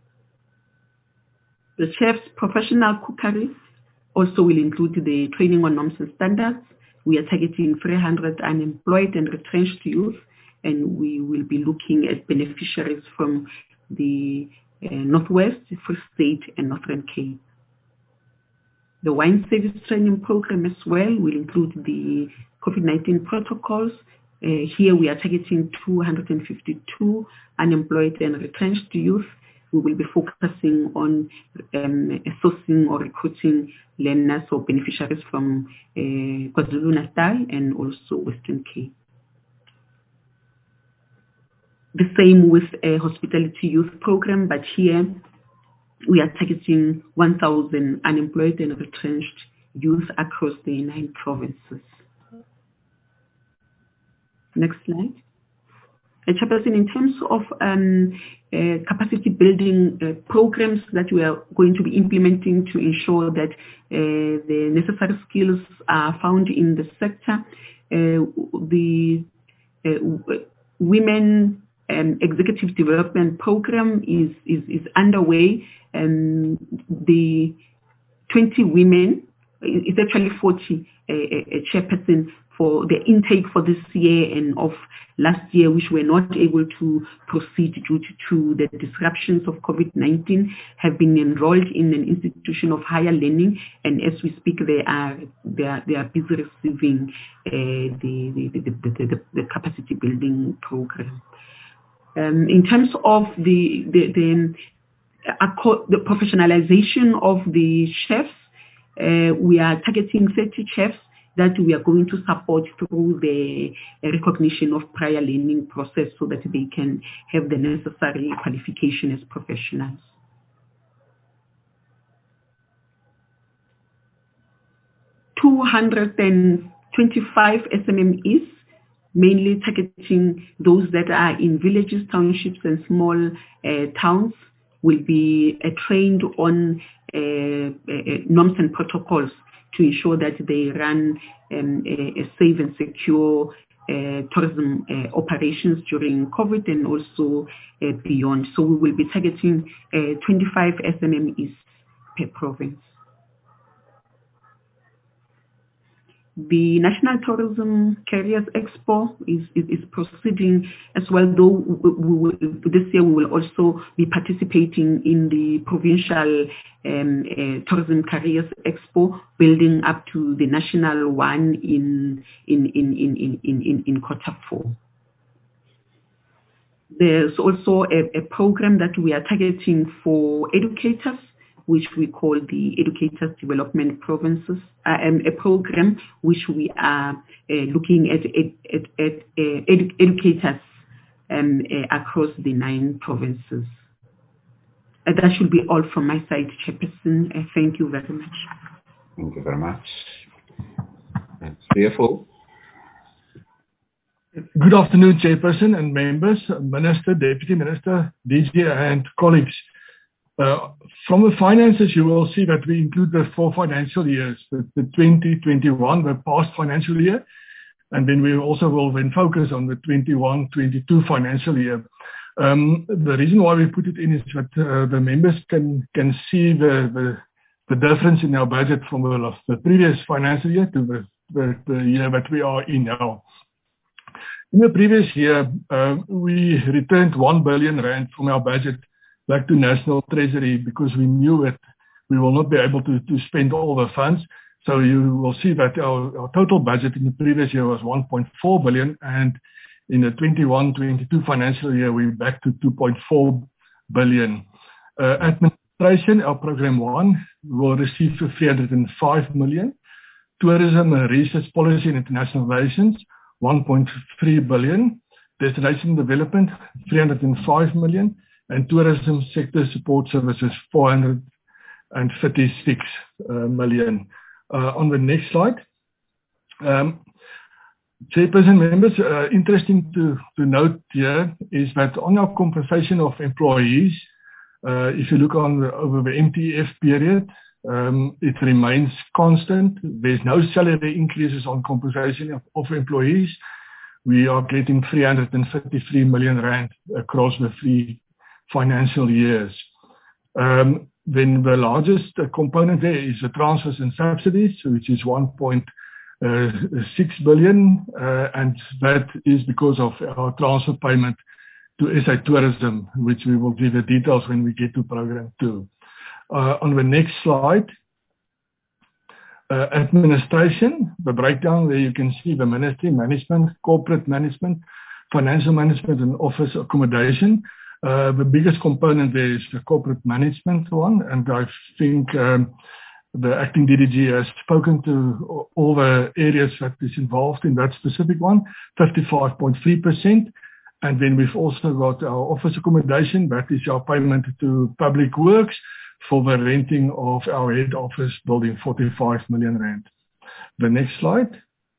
The chef's professional cookery also will include the training on norms and standards. We are targeting three hundred unemployed and retrenched youth, and we will be looking at beneficiaries from the uh, Northwest, Free State, and Northern Cape. The wine service training program as well will include the COVID nineteen protocols. Uh, here we are targeting two hundred fifty-two unemployed and retrenched youth. We will be focusing on um, sourcing or recruiting learners or beneficiaries from uh, KwaZulu-Natal and also Western Cape. The same with a hospitality youth program, but here we are targeting one thousand unemployed and retrenched youth across the nine provinces. Next slide. Uh, Chairperson, in terms of um, uh, capacity building uh, programs that we are going to be implementing to ensure that uh, the necessary skills are found in the sector, uh, the uh, Women um, Executive Development Program is, is, is underway. Um, the twenty women, it's actually forty, uh, uh, chairperson, for the intake for this year and of last year, which were not able to proceed due to the disruptions of COVID nineteen, have been enrolled in an institution of higher learning, and as we speak, they are they are, they are busy receiving uh, the, the, the, the, the, the capacity building program. Um, in terms of the the, the, uh, the professionalization of the chefs, uh, we are targeting thirty chefs that we are going to support through the recognition of prior learning process so that they can have the necessary qualification as professionals. two hundred twenty-five S M M Es, mainly targeting those that are in villages, townships, and small uh, towns, will be uh, trained on uh, uh, norms and protocols to ensure that they run um, a, a safe and secure uh, tourism uh, operations during COVID and also uh, beyond. So we will be targeting uh, twenty-five S M M Es per province. The National Tourism Careers Expo is, is, is proceeding as well, though we will, this year we will also be participating in the provincial um, uh, Tourism Careers Expo, building up to the national one in, in, in, in, in, in, in quarter four. There's also a, a program that we are targeting for educators, which we call the Educators Development Provinces, uh, um, a program which we are uh, looking at, at, at, at uh, edu educators um, uh, across the nine provinces. Uh, that should be all from my side, Chairperson. Uh, thank you very much. Thank you very much. C F O. Good afternoon, Chairperson and members, Minister, Deputy Minister, D G, and colleagues. Uh, from the finances, you will see that we include the four financial years, the, the twenty twenty-one, the past financial year, and then we also will then focus on the twenty-one twenty-two financial year. Um, the reason why we put it in is that uh, the members can can see the, the the difference in our budget from the, the previous financial year to the, the, the year that we are in now. In the previous year, uh, we returned one billion rand from our budget back to National Treasury because we knew that we will not be able to, to spend all the funds. So you will see that our, our total budget in the previous year was one point four billion, and in the twenty-one twenty-two financial year, we're back to two point four billion. Uh, administration, our program one, will receive three hundred five million. Tourism, research policy and international relations, one point three billion. Destination development, three hundred five million. And tourism sector support services, four hundred thirty-six uh, million. Uh, on the next slide. Um, Chairperson members, uh, interesting to, to note here is that on our compensation of employees, uh, if you look on the, over the M T F period, um, it remains constant. There's no salary increases on compensation of, of employees. We are getting three hundred thirty-three million rand across the three financial years. Um, then the largest uh, component there is the transfers and subsidies, which is one point six billion, uh, and that is because of our transfer payment to S A Tourism, which we will give the details when we get to program two. Uh, on the next slide, uh, administration, the breakdown there you can see the ministry, management, corporate management, financial management and office accommodation. Uh, the biggest component there is the corporate management one, and I think um, the acting D D G has spoken to all the areas that is involved in that specific one, fifty-five point three percent. And then we've also got our office accommodation, that is our payment to Public Works for the renting of our head office building, forty-five million rand. The next slide.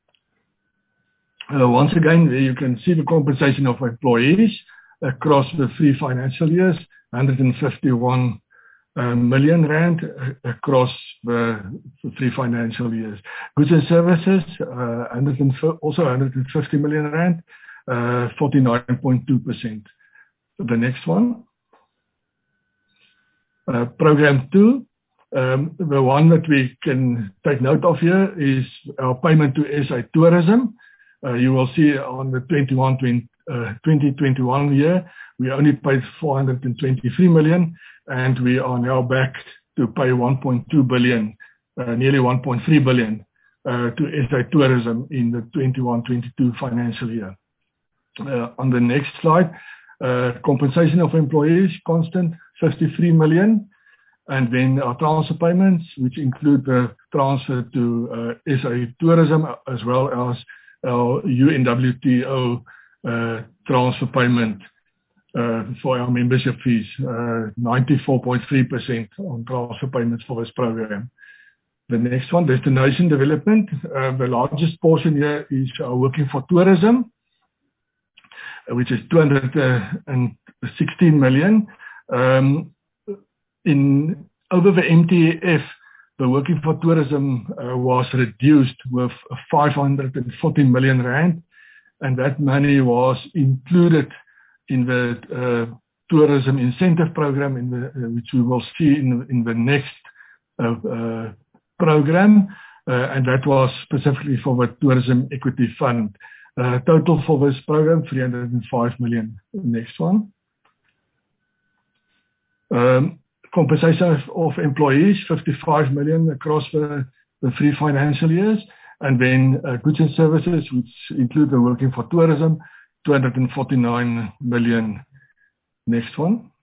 Uh, once again, there you can see the compensation of employees across the three financial years, one hundred fifty-one uh, million rand across the, the three financial years. Goods and services, uh, one hundred, also one hundred fifty million rand, uh, forty-nine point two percent. The next one. Uh, program two, um, the one that we can take note of here is our payment to S A Tourism. Uh, you will see on the twenty-one twenty Uh, twenty twenty-one year, we only paid four hundred twenty-three million, and we are now back to pay one point two billion, uh, nearly one point three billion uh, to S A Tourism in the twenty-one twenty-two financial year. Uh, on the next slide, uh, compensation of employees, constant, fifty-three million, and then our transfer payments, which include the transfer to uh, S A Tourism as well as our U N W T O Uh, transfer payment uh, for our membership fees, uh, ninety-four point three percent on transfer payments for this program. The next one, destination development. Uh, the largest portion here is uh, working for tourism, uh, which is two hundred sixteen million. Um, in over the M T F, the working for tourism uh, was reduced with five hundred forty million rand. And that money was included in the uh, tourism incentive program, in the, uh, which we will see in, in the next uh, uh, program, uh, and that was specifically for the Tourism Equity Fund. Uh, total for this program, three hundred five million. Next one. Um, compensation of, of employees, fifty-five million across the, the three financial years. And then uh, goods and services, which include the working for tourism, two hundred forty-nine million. Next one.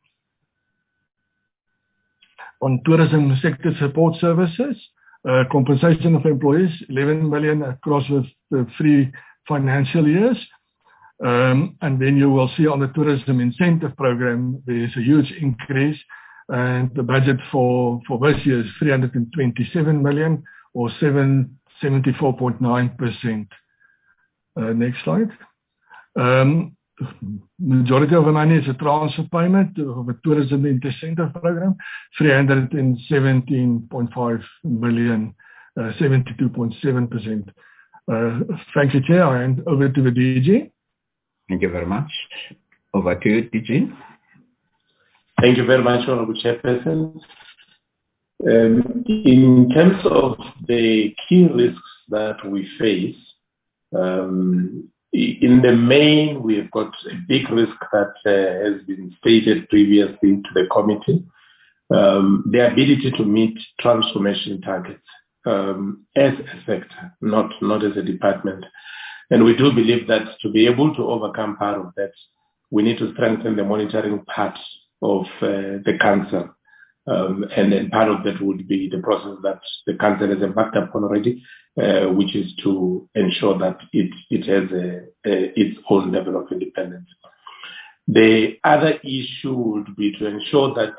On tourism sector support services, uh, compensation of employees, eleven million across the, the three financial years. Um, and then you will see on the tourism incentive program, there's a huge increase. And the budget for, for this year is three hundred twenty-seven million, or seventy-four point nine percent. Uh, next slide. Um, majority of the money is a transfer payment of a tourism incentive program, three hundred seventeen point five million, uh, seventy-two point seven percent. Uh, thank you, Chair. I hand over to the D G. Thank you very much. Over to you, D G. Thank you very much, Honorable Chairperson. Um, in terms of the key risks that we face, um, in the main, we've got a big risk that uh, has been stated previously to the committee, um, the ability to meet transformation targets um, as a sector, not, not as a department. And we do believe that to be able to overcome part of that, we need to strengthen the monitoring part of uh, the council. Um, and then part of that would be the process that the council has embarked upon already, uh, which is to ensure that it, it has a, a, its own level of independence. The other issue would be to ensure that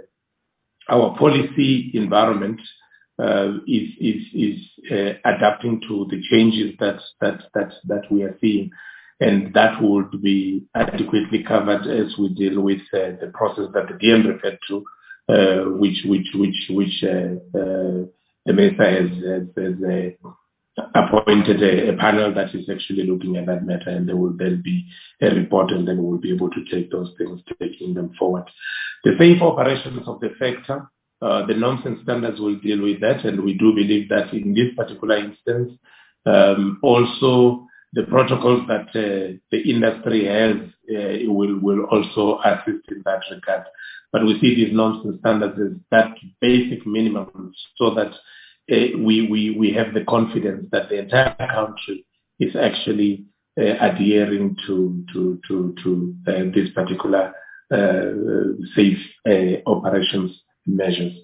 uh, our policy environment uh, is, is, is uh, adapting to the changes that, that, that, that we are seeing. And that would be adequately covered as we deal with uh, the process that the D M referred to, Uh, which which which which uh, uh, the minister has, has, has uh, appointed a, a panel that is actually looking at that matter, and there will then be a report, and then we'll be able to take those things, taking them forward. The safe operations of the sector, uh, the norms and standards will deal with that, and we do believe that in this particular instance, um, also the protocols that uh, the industry has uh, will will also assist in that regard. But we see these norms and standards as that basic minimum, so that uh, we, we, we have the confidence that the entire country is actually uh, adhering to, to, to, to uh, this particular uh, safe uh, operations measures.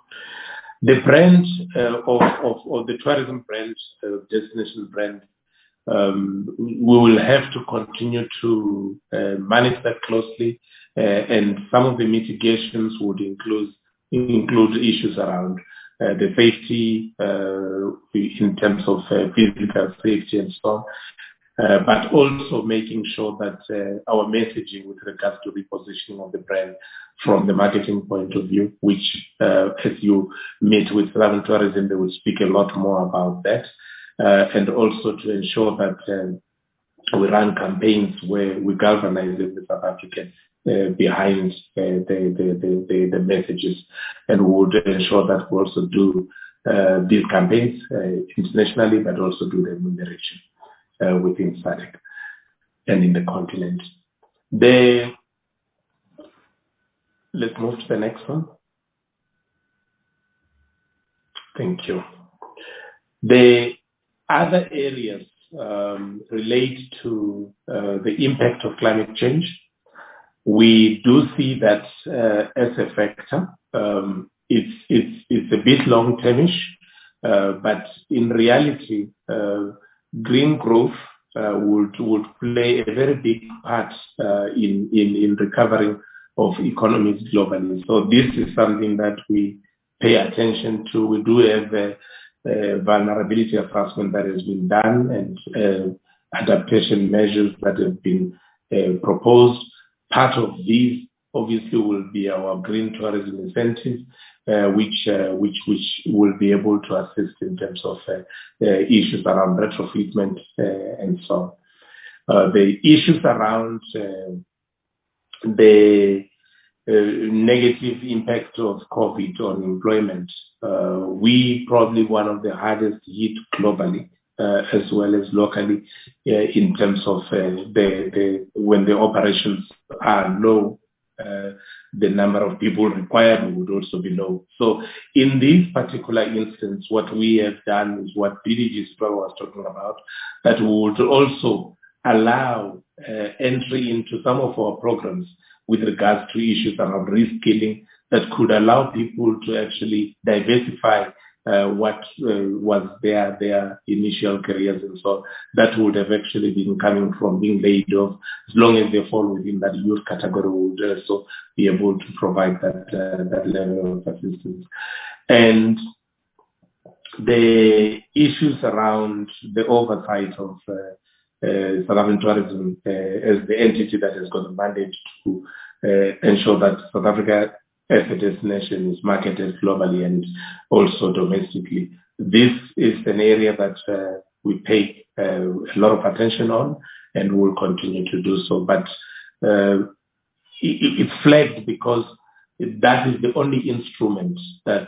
The brand uh, of, of, of the tourism brand, uh, destination brand, um, we will have to continue to uh, manage that closely. Uh, and some of the mitigations would include include issues around uh, the safety uh, in terms of uh, physical safety and so on, uh, but also making sure that uh, our messaging with regards to repositioning of the brand from the marketing point of view, which uh, as you meet with Southern Tourism, they will speak a lot more about that, uh, and also to ensure that uh, we run campaigns where we galvanize the South Africans Uh, behind uh, the, the, the, the, the messages, and we would ensure that we also do uh, these campaigns uh, internationally, but also do them in the region uh, within S A D C and in the continent. The, let's move to the next one. Thank you. The other areas um, relate to uh, the impact of climate change. We do see that uh, as a factor. Um, it's, it's, it's a bit long-termish, uh, but in reality, uh, green growth uh, would, would play a very big part uh, in, in, in recovering of economies globally. So this is something that we pay attention to. We do have a, a vulnerability assessment that has been done, and uh, adaptation measures that have been uh, proposed. Part of these obviously will be our green tourism incentives, uh, which, uh, which, which will be able to assist in terms of uh, uh, issues around retrofitment uh, and so on. Uh, the issues around uh, the uh, negative impact of COVID on employment, uh, we probably one of the hardest hit globally. Uh, as well as locally, uh, in terms of uh, the, the when the operations are low, uh, the number of people required would also be low. So in this particular instance, what we have done is what B D G was talking about, that would also allow uh, entry into some of our programs with regards to issues around reskilling that could allow people to actually diversify Uh, what uh, was their their initial careers, and so that would have actually been coming from being laid off. As long as they fall within that youth category, we would also be able to provide that uh, that level of assistance. And the issues around the oversight of uh, uh, South African tourism uh, as the entity that has got a mandate to uh, ensure that South Africa as a destination is marketed globally and also domestically. This is an area that uh, we pay uh, a lot of attention on, and will continue to do so. But uh, it, it's flagged because that is the only instrument that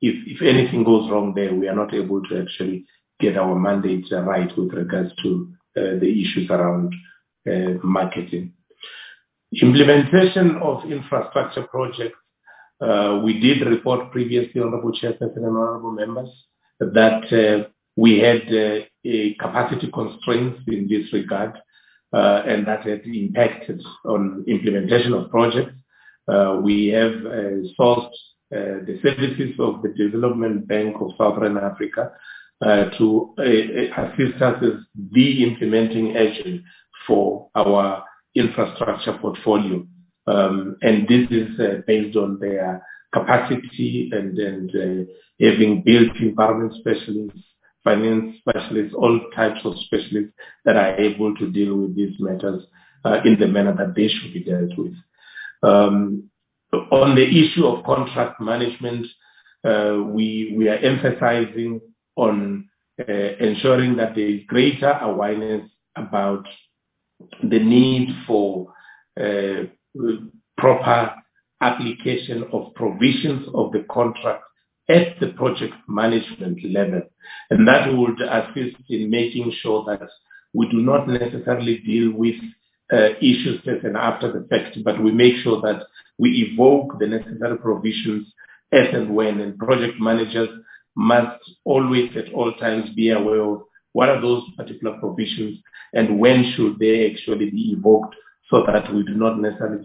if, if anything goes wrong there, we are not able to actually get our mandate right with regards to uh, the issues around uh, marketing. Implementation of infrastructure projects. Uh, we did report previously, Honorable Chairperson and Honorable Members, that uh, we had uh, a capacity constraints in this regard, uh, and that had impacted on implementation of projects. Uh, we have uh, sourced uh, the services of the Development Bank of Southern Africa uh, to uh, assist us as the implementing agent for our infrastructure portfolio. Um, and this is uh, based on their capacity and, and uh, having built environment specialists, finance specialists, all types of specialists that are able to deal with these matters uh, in the manner that they should be dealt with. Um, on the issue of contract management, uh, we, we are emphasizing on uh, ensuring that there is greater awareness about the need for uh, proper application of provisions of the contract at the project management level. And that would assist in making sure that we do not necessarily deal with uh, issues taken after the fact, but we make sure that we evoke the necessary provisions as and when, and project managers must always at all times be aware of what are those particular provisions and when should they actually be evoked, so that we do not necessarily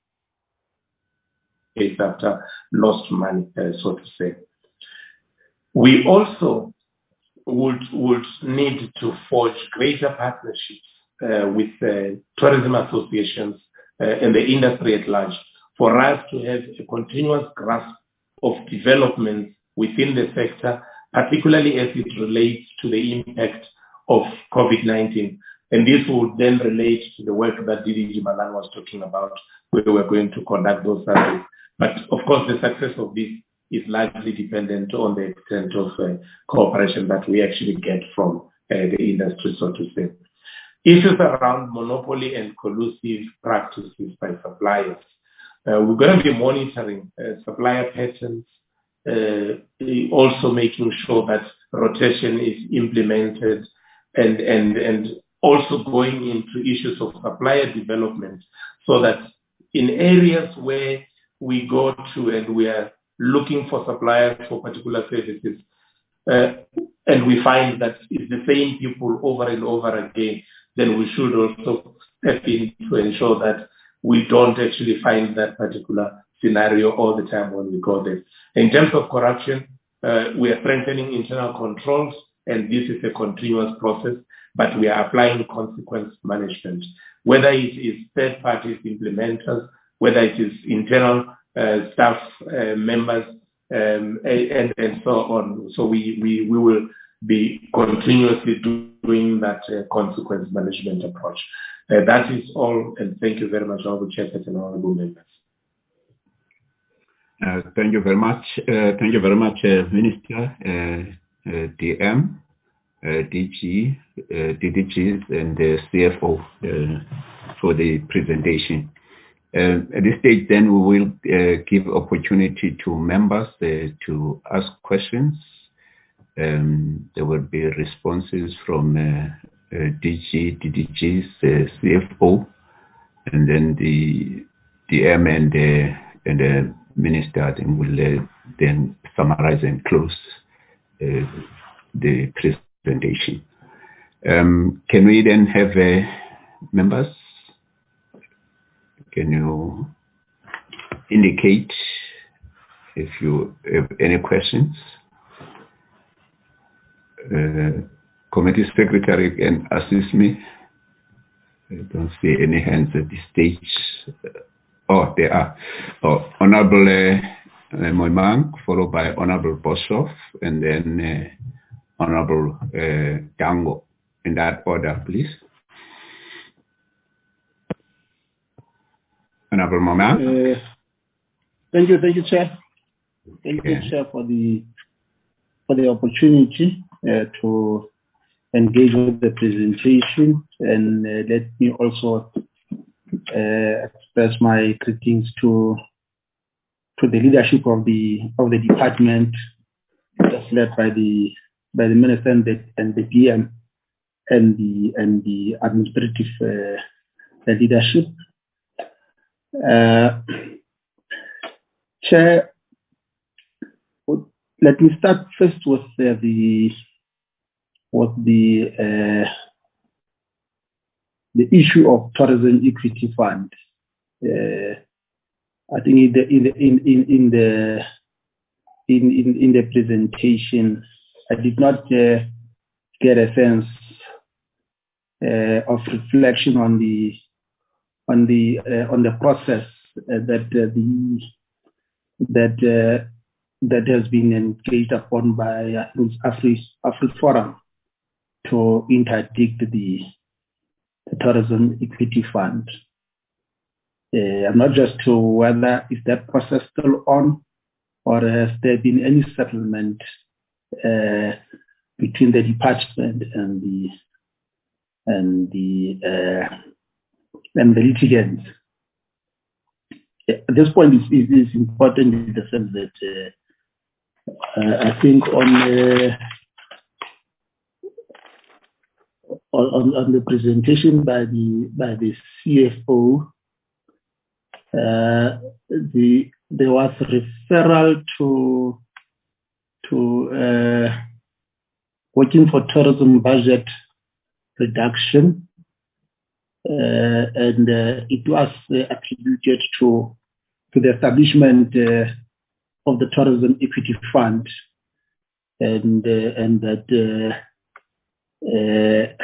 chase after lost money, uh, so to say. We also would, would need to forge greater partnerships uh, with uh, tourism associations uh, and the industry at large for us to have a continuous grasp of development within the sector, particularly as it relates to the impact of COVID nineteen. And this would then relate to the work that D D G Malan was talking about, where we're going to conduct those surveys. But of course, the success of this is largely dependent on the extent of uh, cooperation that we actually get from uh, the industry, so to say. Issues around monopoly and collusive practices by suppliers. Uh, we're going to be monitoring uh, supplier patterns, uh, also making sure that rotation is implemented, and, and, and also going into issues of supplier development, so that in areas where we go to and we are looking for suppliers for particular services, uh, and we find that it's the same people over and over again, then we should also step in to ensure that we don't actually find that particular scenario all the time when we go there. In terms of corruption, uh, we are strengthening internal controls, and this is a continuous process, but we are applying consequence management, whether it is third parties implementers, whether it is internal uh, staff uh, members, um, and, and so on. So we, we, we will be continuously doing that uh, consequence management approach. Uh, that is all, and thank you very much, Honorable Chairperson and Honorable Members. Uh, thank you very much. Uh, thank you very much, uh, Minister, uh, uh, D M, uh, D G, uh, D D Gs, and the C F O uh, for the presentation. Uh, at this stage, then, we will uh, give opportunity to members uh, to ask questions. Um, there will be responses from uh, uh, D G, D D Gs, uh, C F O, and then the D M and the, and the Minister then will uh, then summarize and close uh, the presentation. Um, can we then have uh, members? Can you indicate if you have any questions? Uh, committee secretary can assist me. I don't see any hands at this stage. Oh, there are. Oh, Honorable uh, uh, Moimang, followed by Honorable Boshoff, and then uh, Honorable uh, Dango. In that order, please. Honorable Moimang. Uh, thank you, thank you, Chair. Thank okay. you, Chair, for the for the opportunity uh, to engage with the presentation, and uh, let me also uh, express my greetings to to the leadership of the of the department, just led by the by the minister and the, and the D M and the and the administrative uh, the leadership. Uh, Chair, let me start first with uh, the with the uh, the issue of tourism equity fund. Uh, I think in the in the in in, in the in, in in the presentation, I did not uh, get a sense uh, of reflection on the on the uh, on the process uh, that uh, the that uh, that has been engaged upon by uh, Afri AfriForum to interdict the, the tourism equity fund. Uh, I'm not just sure whether is that process still on, or has there been any settlement uh, between the department and the and the uh, and the litigants. At this point, it is important in the sense that uh, uh, I think on, uh, on on the presentation by the by the C F O, uh, the there was referral to to uh, working for tourism budget reduction. Uh, and uh, it was uh, attributed to to the establishment uh, of the tourism equity fund, and uh, and that uh, uh,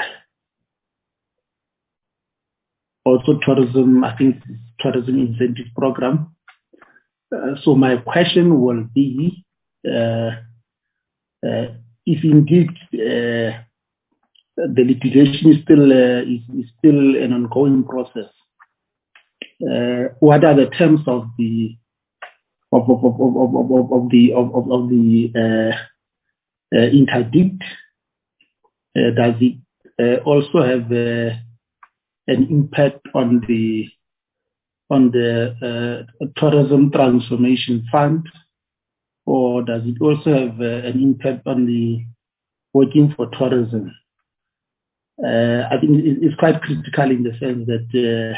also tourism, I think, tourism incentive program. Uh, so my question will be, uh, uh, if indeed Uh, the litigation is still uh, is, is still an ongoing process. Uh, what are the terms of the of of of of, of, of, of the of, of, of the uh, uh, interdict? Uh, does it uh, also have uh, an impact on the on the uh, tourism transformation fund, or does it also have uh, an impact on the working for tourism? Uh, I think it's quite critical in the sense that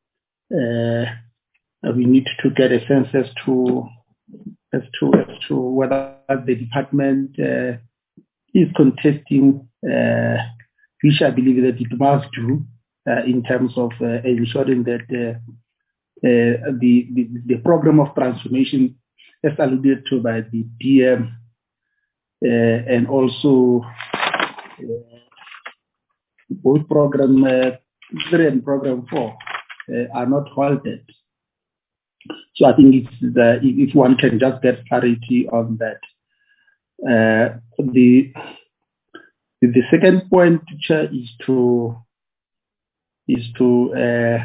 uh, uh, we need to get a sense as to as to as to whether the department uh, is contesting, uh, which I believe that it must do uh, in terms of uh, ensuring that uh, uh, the, the the program of transformation, as alluded to by the D M, uh, and also. Uh, Both program uh, three and program four uh, are not halted. So I think it's the, if one can just get clarity on that. Uh, the the second point, Chair, is to is to uh,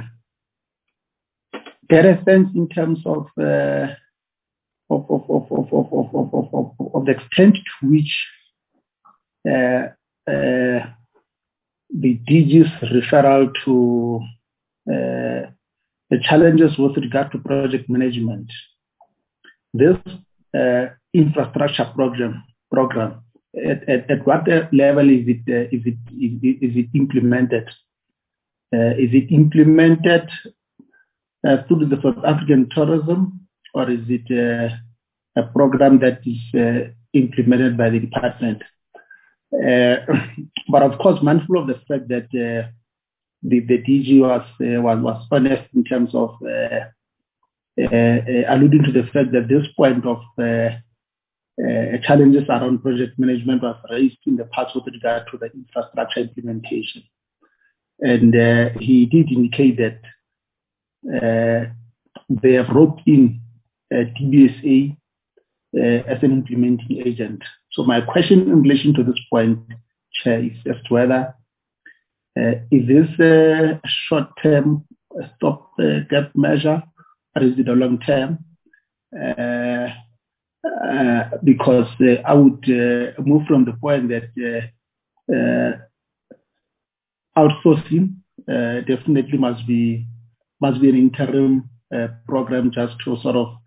get a sense in terms of uh, of, of, of, of, of, of, of, of, of the extent to which uh, uh, the D G's referral to uh, the challenges with regard to project management. This uh, infrastructure program program at, at, at what level is it uh, is it is, is it implemented? Uh, is it implemented uh, through the South African tourism, or is it uh, a program that is uh, implemented by the department? Uh, but of course, mindful of the fact that uh, the, the D G was, uh, was was honest in terms of uh, uh, uh, alluding to the fact that this point of uh, uh, challenges around project management was raised in the past with regard to the infrastructure implementation, and uh, he did indicate that uh, they have roped in uh, D B S A Uh, as an implementing agent. So my question in relation to this point, Chair, is as to whether uh, is this a short-term stop-gap measure, or is it a long-term? Uh, uh, because uh, I would uh, move from the point that uh, uh, outsourcing uh, definitely must be must be an interim uh, program just to sort of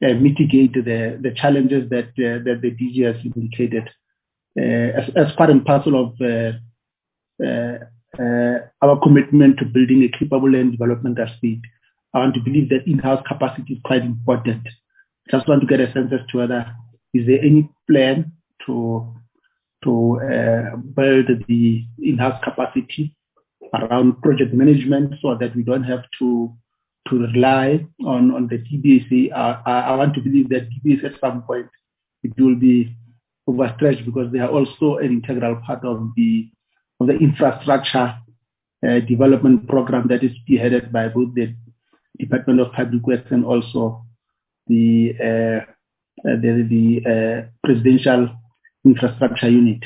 uh, mitigate the, the challenges that uh, that the D G has indicated uh, as, as part and parcel of uh, uh, uh, our commitment to building a capable and developmental state. I want to believe that in-house capacity is quite important. Just want to get a sense as to whether is there any plan to to uh, build the in-house capacity around project management so that we don't have to to rely on, on the D B S A. Uh, I, I want to believe that D B S at some point it will be overstretched because they are also an integral part of the of the infrastructure uh, development program that is spearheaded by both the Department of Public Works and also the uh, uh, the, the uh, Presidential Infrastructure Unit.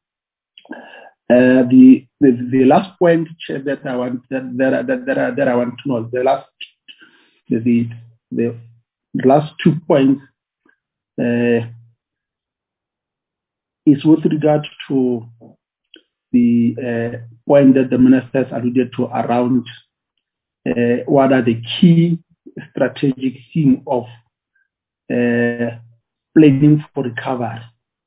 Uh, the, the the last point that I want that that, that, that, that I want to know, the last the the, the last two points uh, is with regard to the uh, point that the ministers alluded to around uh, what are the key strategic themes of uh, planning for recovery.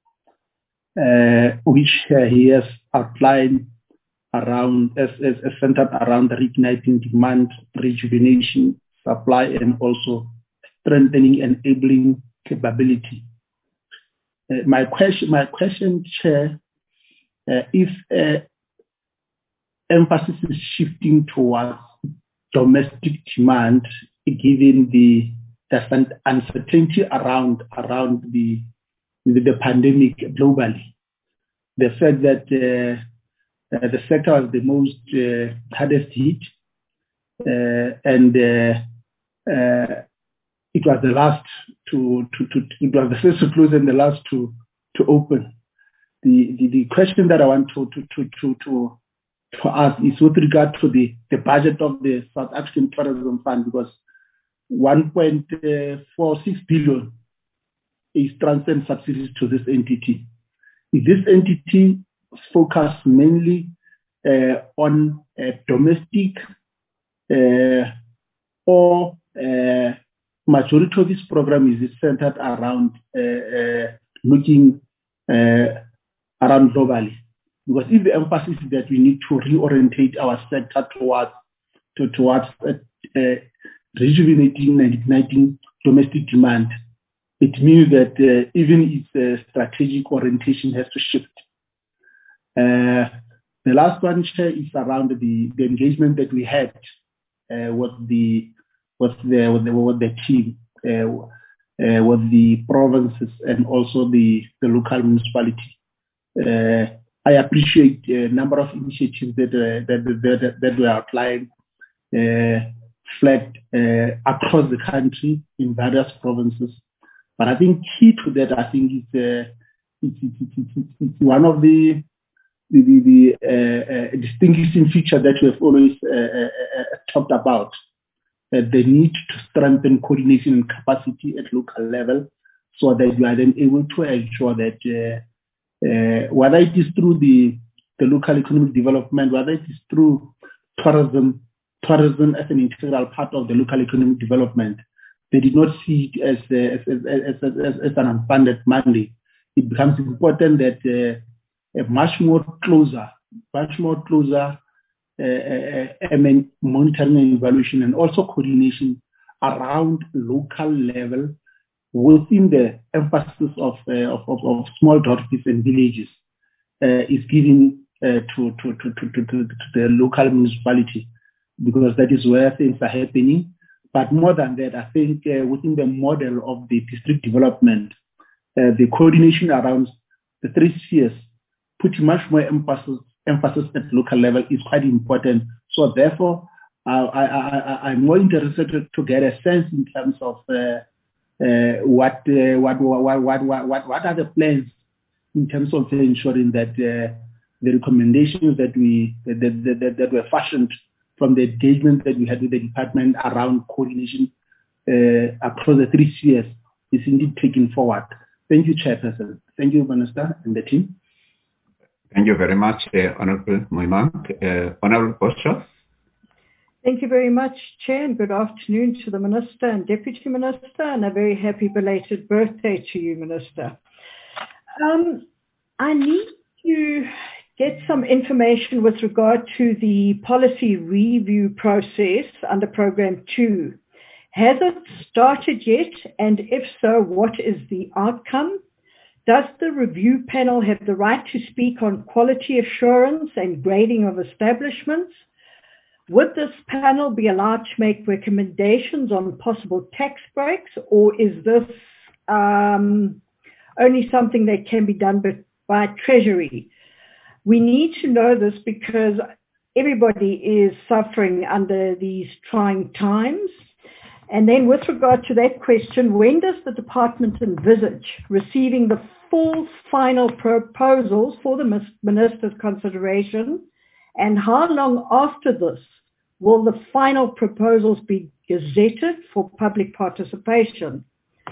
Uh, which uh, he has outlined around as, as, as centered around the reigniting demand, rejuvenation, supply, and also strengthening enabling capability. Uh, my question, my question, Chair, uh, if uh, emphasis is shifting towards domestic demand, given the, the uncertainty around around the with the pandemic globally, the fact that uh, uh, the sector was the most uh, hardest hit, uh, and uh, uh, it was the last to, to, to, it was the first to close and the last to, to open. The, the, the question that I want to, to, to, to, to, to ask is with regard to the, the budget of the South African Tourism Fund, because one point four six billion is transferred subsidies to this entity. Is this entity focused mainly uh, on uh, domestic uh, or uh, majority of this program is centered around uh, uh, looking uh, around globally? Because if the emphasis is that we need to reorientate our sector towards to, towards uh, uh, rejuvenating and igniting domestic demand, it means that uh, even its uh, strategic orientation has to shift. Uh, the last one is around the, the engagement that we had uh, with the with the with the, with the team, uh, uh, with the provinces and also the, the local municipality. Uh, I appreciate a number of initiatives that uh, that, that that were outlined, uh, flagged uh, across the country in various provinces. But I think key to that, I think, is uh, it's, it's, it's, it's one of the the, the, the uh, uh, distinguishing features that we have always uh, uh, talked about, uh, the need to strengthen coordination and capacity at local level, so that we are then able to ensure that uh, uh, whether it is through the the local economic development, whether it is through tourism, tourism as an integral part of the local economic development, they did not see it as, uh, as, as, as, as, as an unfunded mandate. It becomes important that uh, a much more closer, much more closer uh, uh, I mean, monitoring and evaluation and also coordination around local level within the emphasis of, uh, of, of, of small dormitories and villages uh, is given uh, to, to, to, to, to, to the local municipality, because that is where things are happening. But more than that, I think uh, within the model of the district development, uh, the coordination around the three spheres, putting much more emphasis, emphasis at local level is quite important. So therefore, uh, I, I, I, I'm more interested to, to get a sense in terms of uh, uh, what, uh, what, what, what, what, what, what are the plans in terms of ensuring that uh, the recommendations that we that, that, that, that were fashioned from the engagement that we had with the department around coordination uh, across the three spheres is indeed taken forward. Thank you, Chairperson. Thank you, Minister and the team. Thank you very much, uh, Honorable Moimang. Uh, Honorable Boshoff. Thank you very much, Chair, and good afternoon to the Minister and Deputy Minister, and a very happy belated birthday to you, Minister. Um, I need to get some information with regard to the policy review process under Program two. Has it started yet? And if so, what is the outcome? Does the review panel have the right to speak on quality assurance and grading of establishments? Would this panel be allowed to make recommendations on possible tax breaks, or is this um, only something that can be done by, by Treasury? We need to know this because everybody is suffering under these trying times. And then with regard to that question, when does the department envisage receiving the full final proposals for the Minister's consideration? And how long after this will the final proposals be gazetted for public participation?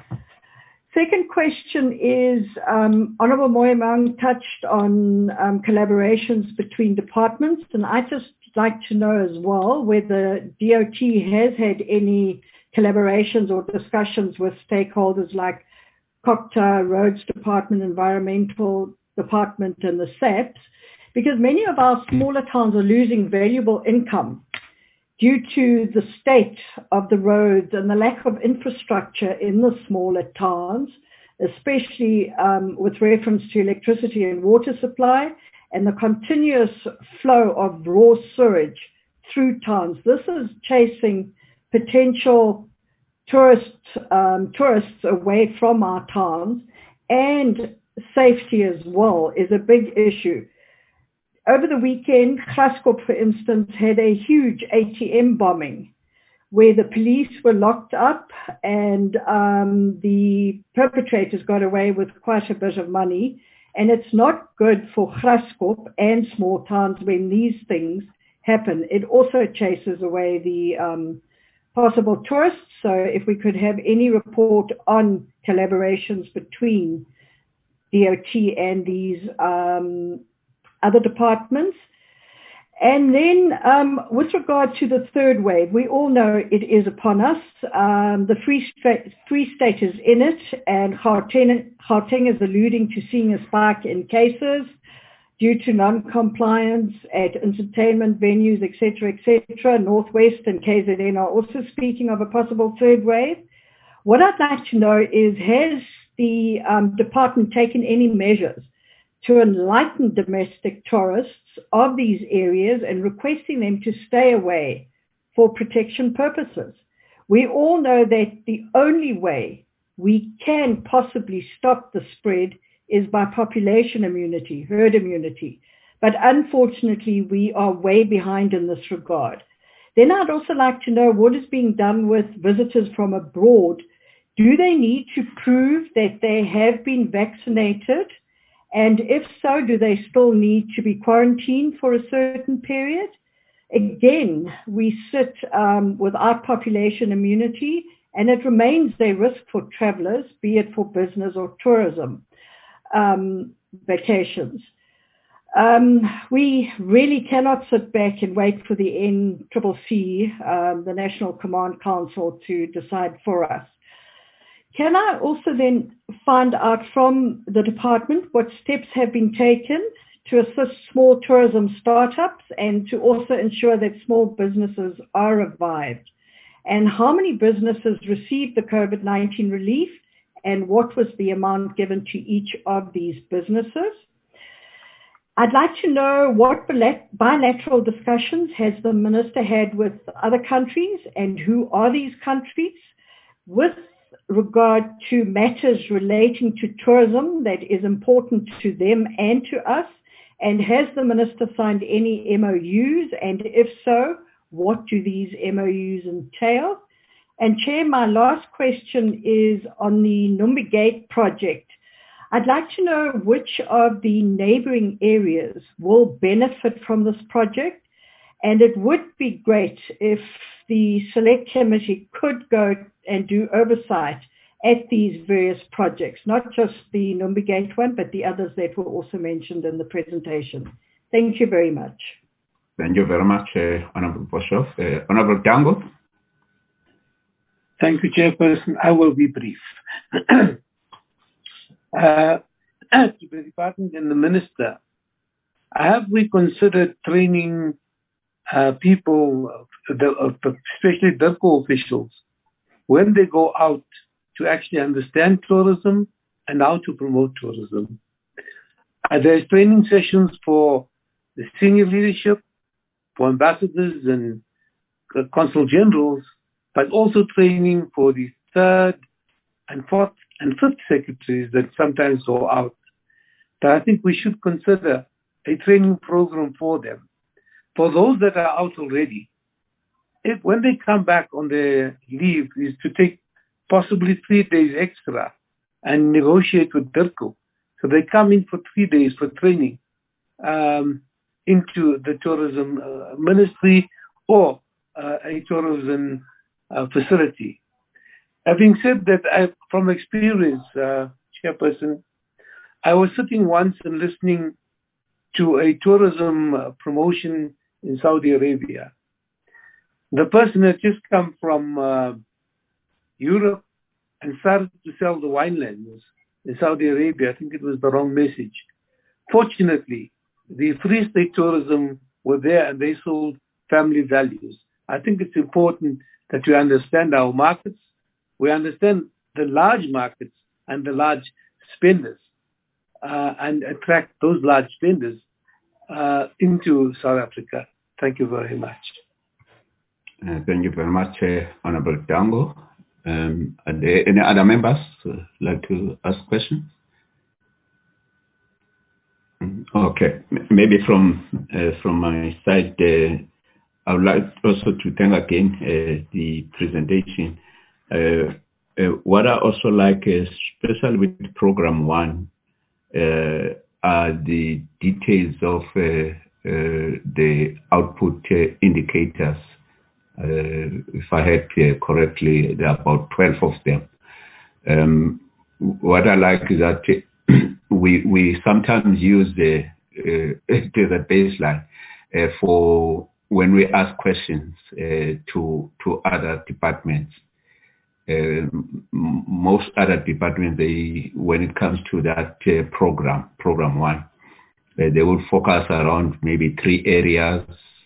Second question is, um, Honourable Moemang touched on um, collaborations between departments, and I'd just like to know as well whether D O T has had any collaborations or discussions with stakeholders like COCTA, Roads Department, Environmental Department, and the S A Ps, because many of our smaller towns are losing valuable income due to the state of the roads and the lack of infrastructure in the smaller towns, especially um, with reference to electricity and water supply and the continuous flow of raw sewage through towns. This is chasing potential tourist, um, tourists away from our towns, and safety as well is a big issue. Over the weekend, Graskop, for instance, had a huge A T M bombing where the police were locked up and um, the perpetrators got away with quite a bit of money. And it's not good for Graskop and small towns when these things happen. It also chases away the um, possible tourists. So if we could have any report on collaborations between D O T and these um, other departments. And then um, with regard to the third wave, we all know it is upon us. Um, the Free State, Free State is in it, and Gauteng, Gauteng is alluding to seeing a spike in cases due to non-compliance at entertainment venues, et cetera, et cetera. Northwest and K Z N are also speaking of a possible third wave. What I'd like to know is, has the um, department taken any measures to enlighten domestic tourists of these areas and requesting them to stay away for protection purposes? We all know that the only way we can possibly stop the spread is by population immunity, herd immunity. But unfortunately, we are way behind in this regard. Then I'd also like to know what is being done with visitors from abroad. Do they need to prove that they have been vaccinated? And if so, do they still need to be quarantined for a certain period? Again, we sit um, without population immunity, and it remains a risk for travelers, be it for business or tourism um, vacations. Um, we really cannot sit back and wait for the N C C C, um, the National Command Council, to decide for us. Can I also then find out from the department what steps have been taken to assist small tourism startups and to also ensure that small businesses are revived? And how many businesses received the COVID nineteen relief, and what was the amount given to each of these businesses? I'd like to know what bilateral discussions has the Minister had with other countries, and who are these countries, with regard to matters relating to tourism that is important to them and to us, and has the Minister signed any M O Us, and if so, what do these M O Us entail? And Chair, my last question is on the Numbi Gate project. I'd like to know which of the neighboring areas will benefit from this project, and it would be great if the Select Committee could go and do oversight at these various projects, not just the Numbi Gate one, but the others that were also mentioned in the presentation. Thank you very much. Thank you very much, uh, Honorable Boshoff. Uh, Honorable Dango. Thank you, Chairperson. I will be brief. uh, to the Department and the Minister, have we considered training uh, people, uh, especially DIRCO officials, when they go out to actually understand tourism and how to promote tourism? Uh, there's training sessions for the senior leadership, for ambassadors and uh, consul generals, but also training for the third and fourth and fifth secretaries that sometimes go out. But I think we should consider a training program for them. For those that are out already, if when they come back on their leave, is to take possibly three days extra and negotiate with DIRCO. So they come in for three days for training um, into the tourism uh, ministry or uh, a tourism uh, facility. Having said that, I, from experience, uh, Chairperson, I was sitting once and listening to a tourism uh, promotion in Saudi Arabia. The person had just come from uh, Europe and started to sell the winelands in Saudi Arabia. I think it was the wrong message. Fortunately, the Free State Tourism were there and they sold family values. I think it's important that we understand our markets, we understand the large markets and the large spenders, uh, and attract those large spenders uh, into South Africa. Thank you very much. Uh, thank you very much, uh, Honorable Dango. Um, are there any other members uh, like to ask questions? Okay, maybe from uh, from my side, uh, I would like also to thank again uh, the presentation. Uh, uh, what I also like, uh, especially with Program One, uh, are the details of uh, uh, the output uh, indicators. Uh, if I heard uh, correctly, there are about twelve of them. Um, what I like is that we we sometimes use the uh, the baseline uh, for when we ask questions uh, to to other departments. Uh, most other departments, they when it comes to that uh, program, program one, uh, they will focus around maybe three areas.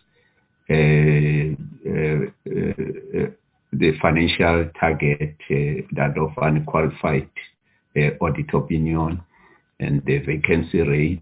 Uh, uh, uh, the financial target, uh, that of unqualified uh, audit opinion, and the vacancy rate.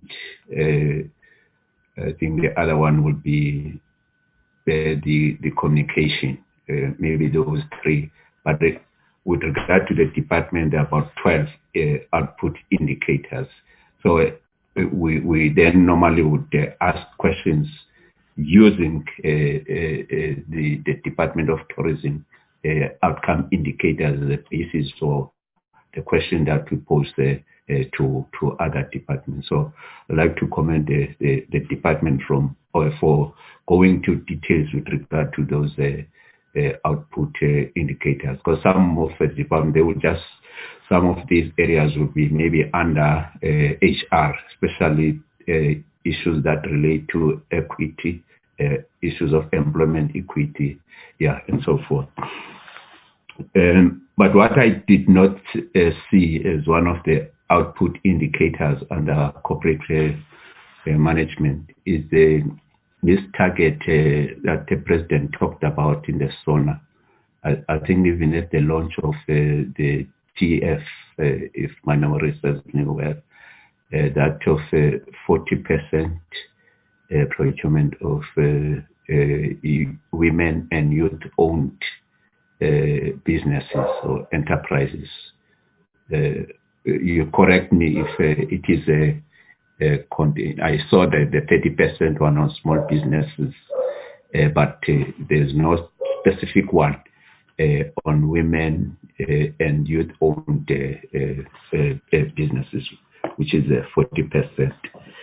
Uh, I think the other one would be uh, the the communication, uh, maybe those three. But the, with regard to the department, there are about twelve uh, output indicators. So uh, we we then normally would uh, ask questions using uh, uh, the, the Department of Tourism uh, outcome indicators as a basis for the question that we pose uh, uh, to to other departments. So I'd like to commend the, the, the department from uh, for going to details with regard to those uh, uh, output uh, indicators. Because some of the department, they will just, some of these areas will be maybe under uh, H R, especially uh, issues that relate to equity, uh, issues of employment equity, yeah, and so forth. Um, but what I did not uh, see as one of the output indicators under corporate uh, uh, management is the, this target uh, that the president talked about in the SONA. I, I think even at the launch of uh, the T F, uh, if my memory serves me well, Uh, that of uh, forty percent uh, procurement of uh, uh, women and youth-owned uh, businesses or enterprises. Uh, you correct me if uh, it is a, a content. I saw that the thirty percent one on small businesses, uh, but uh, there's no specific one uh, on women uh, and youth-owned uh, uh, uh, businesses, which is uh, forty percent.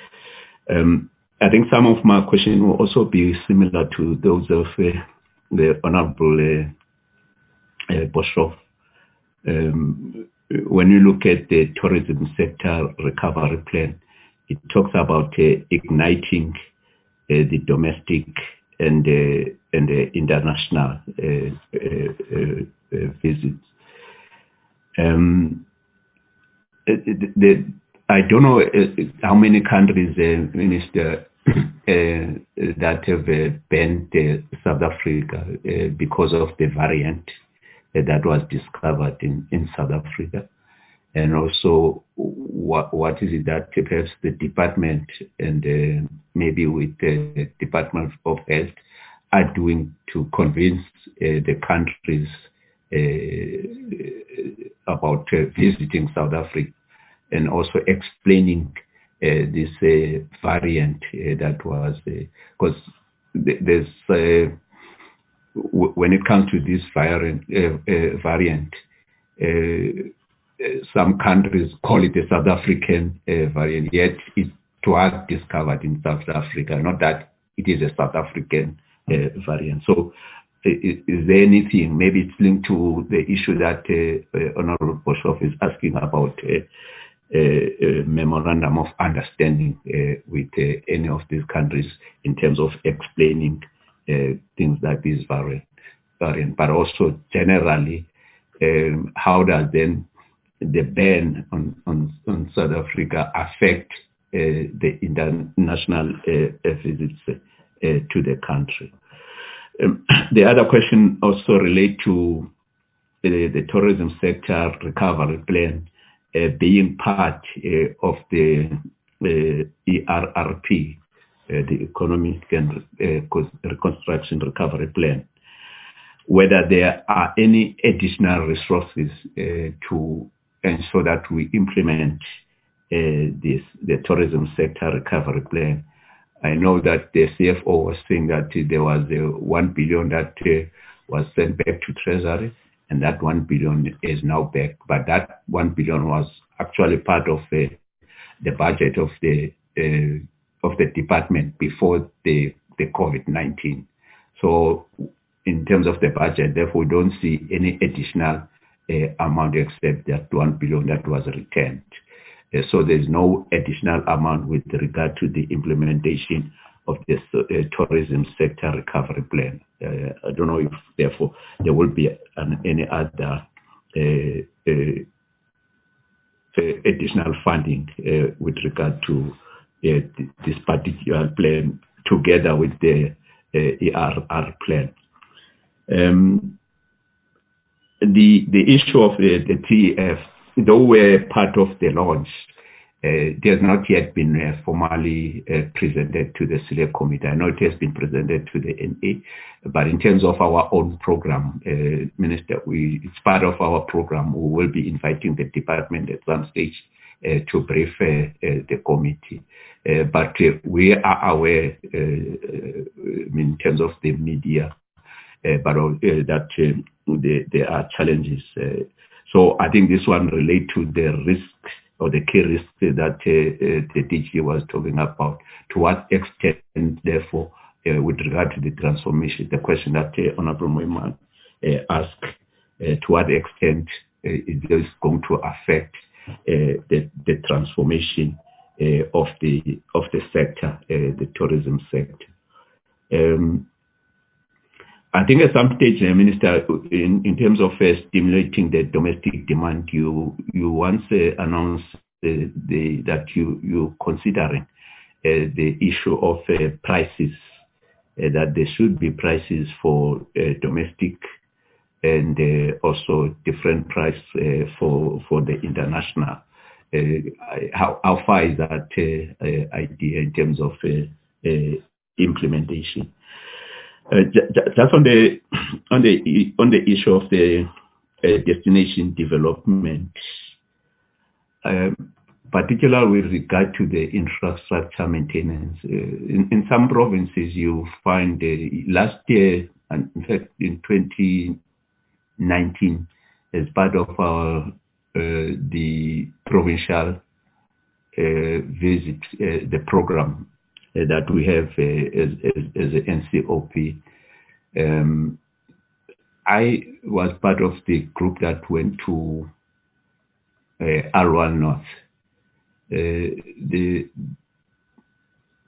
Um, I think some of my questions will also be similar to those of uh, the Honorable uh, uh, Boshoff. Um, when you look at the tourism sector recovery plan, it talks about uh, igniting the domestic and the and the international uh, uh, uh, uh, visits. Um, the, the, I don't know uh, how many countries, uh, Minister, uh, that have uh, banned uh, South Africa uh, because of the variant uh, that was discovered in, in South Africa. And also, what what is it that perhaps the department and uh, maybe with the Department of Health are doing to convince uh, the countries uh, about uh, visiting South Africa, and also explaining uh, this uh, variant uh, that was, because uh, th- there's, uh, w- when it comes to this variant, uh, uh, variant uh, some countries call it a South African uh, variant, yet it was discovered in South Africa, not that it is a South African uh, variant. So is, is there anything, maybe it's linked to the issue that uh, uh, Honorable Boshoff is asking about uh, uh, a memorandum of understanding uh, with uh, any of these countries in terms of explaining uh, things like this variant, variant, but also generally, um, how does then the ban on, on, on South Africa affect uh, the international uh, visits uh, to the country? Um, the other question also relates to uh, the tourism sector recovery plan uh, being part uh, of the uh, E R R P, uh, the Economic and uh, Reconstruction Recovery Plan, whether there are any additional resources uh, to ensure that we implement uh, this, the tourism sector recovery plan. I know that the C F O was saying that uh, there was uh, one billion that uh, was sent back to Treasury, and that one billion is now back. But that one billion was actually part of uh, the budget of the uh, of the department before the the COVID nineteen. So in terms of the budget, therefore, we don't see any additional Uh, amount except that one billion that was returned. Uh, so there's no additional amount with regard to the implementation of this uh, tourism sector recovery plan. Uh, I don't know if therefore there will be an, any other uh, uh, uh, additional funding uh, with regard to uh, th- this particular plan together with the uh, E R R plan. Um, The the issue of the, the T E F, though we're part of the launch, uh, it has not yet been uh, formally uh, presented to the Select Committee. I know it has been presented to the N A, but in terms of our own program, uh, Minister, we it's part of our program. We will be inviting the department at some stage uh, to brief uh, uh, the committee. Uh, but uh, we are aware, uh, in terms of the media, uh, but uh, that. Uh, There, there are challenges. Uh, so I think this one relates to the risk or the key risk that uh, uh, the D G was talking about. To what extent, therefore, uh, with regard to the transformation, the question that uh, Honorable Moiman uh, asked, uh, to what extent uh, is this going to affect uh, the, the transformation uh, of the of the sector, uh, the tourism sector? Um, I think at some stage, uh, Minister, in, in terms of uh, stimulating the domestic demand, you you once uh, announced uh, the, that you you considering uh, the issue of uh, prices, uh, that there should be prices for uh, domestic and uh, also different price uh, for for the international. Uh, how how far is that uh, uh, idea in terms of uh, uh, implementation? Uh, just on the on the on the issue of the uh, destination development, um, particularly with regard to the infrastructure maintenance, uh, in, in some provinces you find uh, last year, and in fact in twenty nineteen, as part of our uh, the provincial uh, visit, uh, the program Uh, that we have uh, as, as, as an N C O P. Um, I was part of the group that went to uh, R one North. Uh, the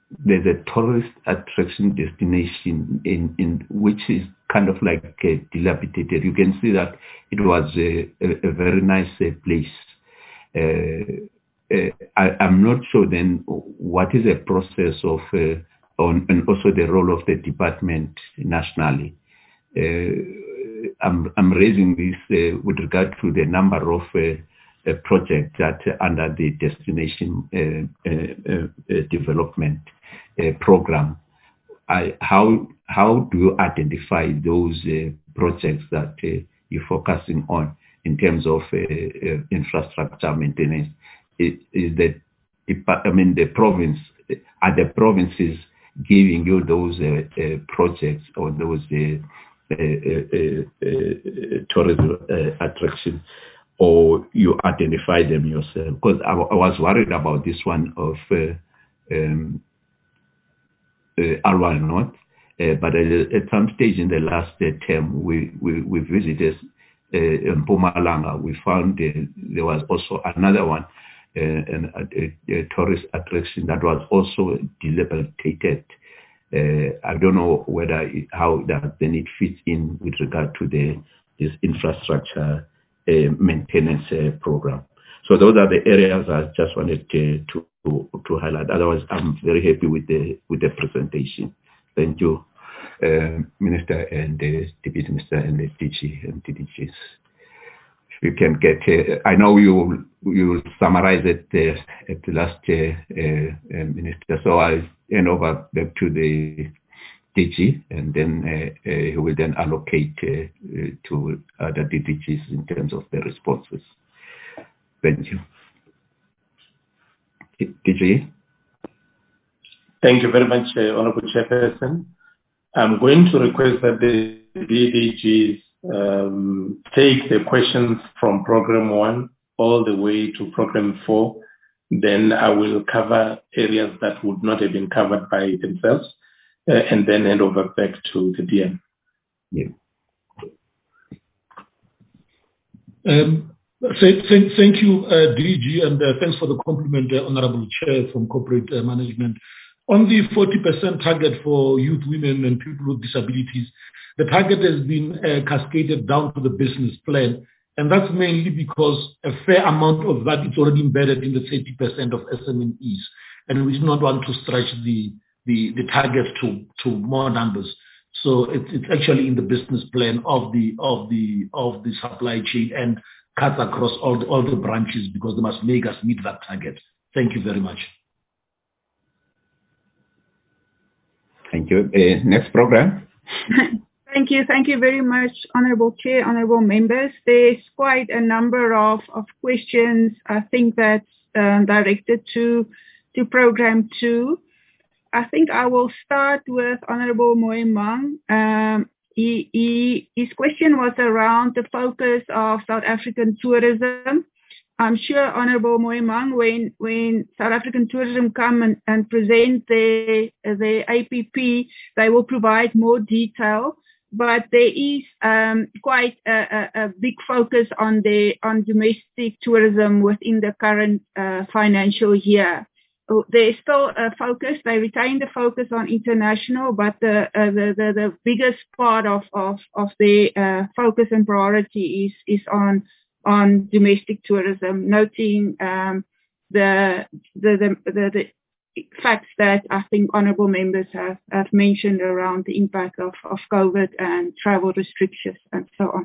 there's a tourist attraction destination in, in which is kind of like uh, dilapidated. You can see that it was a, a, a very nice uh, place. Uh, uh, I, I'm not sure then what is the process of uh, on, and also the role of the department nationally. Uh, I'm, I'm raising this uh, with regard to the number of uh, uh, projects that uh, under the destination uh, uh, uh, development uh, program. I, how how do you identify those uh, projects that uh, you're focusing on in terms of uh, uh, infrastructure maintenance? Is, is the I mean the province are the provinces giving you those uh, uh, projects or those uh, uh, uh, uh, tourism uh, attractions, or you identify them yourself? Because I, I was worried about this one of uh, um, uh, Arwal North, uh, but at, at some stage in the last uh, term, we, we, we visited uh, in Mpumalanga. We found uh, there was also another one, uh, an, a, a tourist attraction that was also dilapidated. Uh, I don't know whether it, how that then it fits in with regard to the this infrastructure uh, maintenance uh, program. So those are the areas I just wanted to, to to highlight. Otherwise, I'm very happy with the with the presentation. Thank you, uh, Minister and the Deputy Minister and the D G and D D Gs. If you can get, uh, I know you you summarize it uh, at the last uh, uh, Minister. So I'll hand over back to the D G, and then uh, uh, he will then allocate uh, uh, to other D D Gs in terms of the responses. Thank you. D G. Thank you very much, uh, Honorable Chairperson. I'm going to request that the D D Gs um, take the questions from program one all the way to program four. Then I will cover areas that would not have been covered by themselves, uh, and then hand over back to the D M. Yeah. Um, Thank, thank, thank you, uh, D G, and uh, thanks for the compliment, uh, Honorable Chair from Corporate uh, Management. On the forty percent target for youth, women, and people with disabilities, the target has been uh, cascaded down to the business plan, and that's mainly because a fair amount of that is already embedded in the thirty percent of S M Es, and we do not want to stretch the the, the target to, to more numbers. So it's, it's actually in the business plan of the of the of the supply chain and cuts across all the, all the branches, because they must make us meet that target. Thank you very much. Thank you. Uh, next program. Thank you. Thank you very much, Honorable Chair, Honorable Members. There's quite a number of, of questions, I think, that's uh, directed to, to program two. I think I will start with Honorable Moemang. Um, He, he, his question was around the focus of South African tourism. I'm sure, Honorable Moemang, when, when South African tourism come and, and present their, their A P P, they will provide more detail. But there is um, quite a, a, a big focus on the on domestic tourism within the current uh, financial year. There's still a focus. They retain the focus on international, but the uh, the, the the biggest part of of of the uh, focus and priority is is on on domestic tourism. Noting um, the, the the the the facts that I think honourable members have have mentioned around the impact of of COVID and travel restrictions and so on.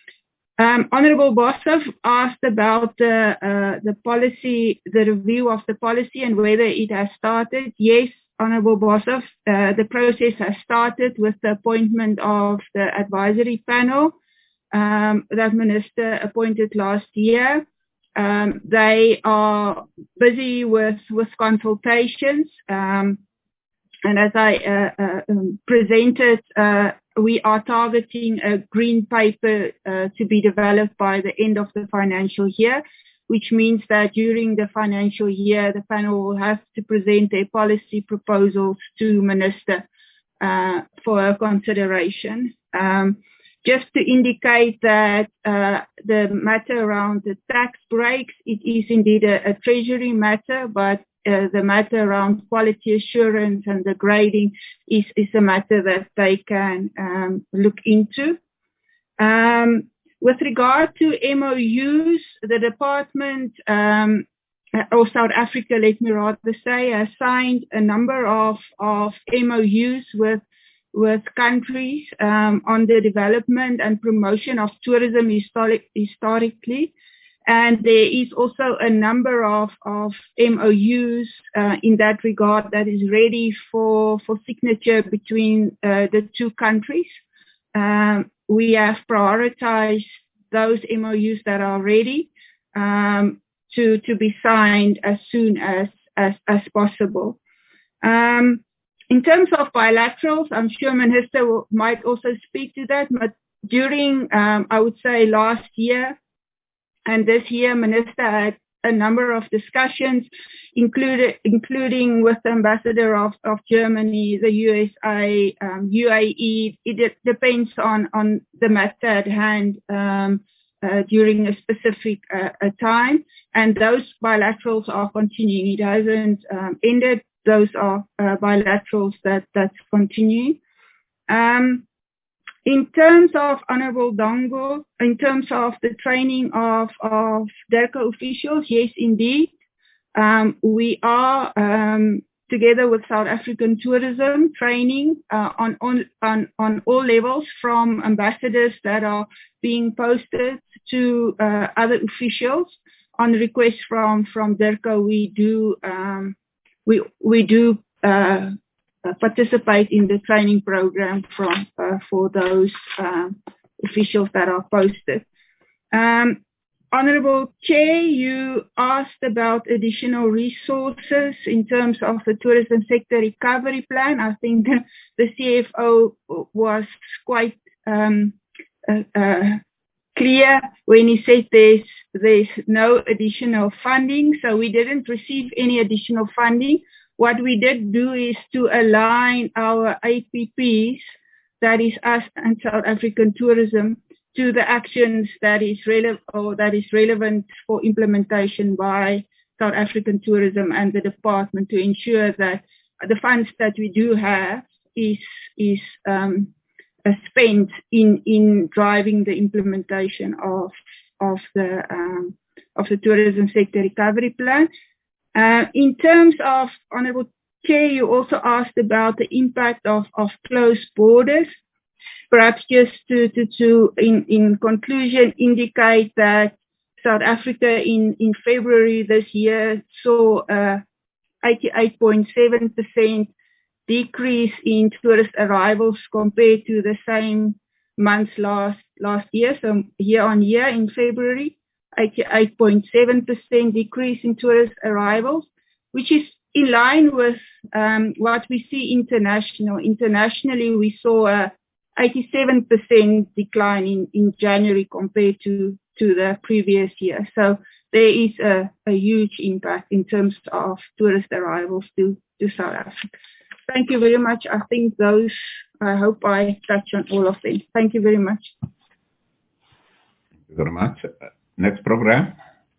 Um, Honourable Boshoff asked about the uh, the policy, the review of the policy and whether it has started. Yes, Honourable Boshoff, uh, the process has started with the appointment of the advisory panel um, that Minister appointed last year. Um, they are busy with, with consultations. Um, and as I uh, uh, um, presented, uh, we are targeting a green paper uh, to be developed by the end of the financial year, which means that during the financial year, the panel will have to present their policy proposals to Minister uh, for her consideration. Um, just to indicate that uh, the matter around the tax breaks, it is indeed a, a treasury matter, but uh, the matter around quality assurance and the grading is, is a matter that they can um, look into. Um, with regard to M O Us, the department, um, or South Africa, let me rather say, has signed a number of, of M O Us with with countries um, on the development and promotion of tourism historic, historically. And there is also a number of, of M O Us uh, in that regard that is ready for, for signature between uh, the two countries. Um, we have prioritized those M O Us that are ready um, to, to be signed as soon as, as, as possible. Um, In terms of bilaterals, I'm sure Minister will, might also speak to that, but during, um, I would say, last year and this year, Minister had a number of discussions, included, including with the Ambassador of, of Germany, the U S A, um, U A E. It depends on, on the matter at hand um, uh, during a specific uh, a time, and those bilaterals are continuing. It hasn't um, ended. Those are uh, bilaterals that, that's continuing. Um, in terms of Honorable Dango, in terms of the training of, of DIRCO officials, yes, indeed. Um, we are, um, together with South African Tourism, training uh, on, on, on, on all levels, from ambassadors that are being posted to uh, other officials. On request from, from DIRCO, we do um, We, we do uh, participate in the training program from, uh, for those um, officials that are posted. Um, Honourable Chair, you asked about additional resources in terms of the tourism sector recovery plan. I think the C F O was quite um, uh, uh, clear when he said there's, there's no additional funding. So we didn't receive any additional funding. What we did do is to align our A P Ps, that is us and South African Tourism, to the actions that is relevant or that is relevant for implementation by South African Tourism and the department, to ensure that the funds that we do have is is um, spent in in driving the implementation of of the um, of the tourism sector recovery plan. Uh, in terms of, Honourable Chair, you also asked about the impact of of closed borders. Perhaps just to to, to in in conclusion indicate that South Africa in in February this year saw a eighty-eight point seven percent decrease in tourist arrivals compared to the same months last last year. So year on year in February, eighty-eight point seven percent decrease in tourist arrivals, which is in line with um, what we see international. Internationally, we saw a eighty-seven percent decline in, in January compared to, to the previous year. So there is a, a huge impact in terms of tourist arrivals to, to South Africa. Thank you very much. I think those, I hope I touch on all of them. Thank you very much. Thank you very much. Next program.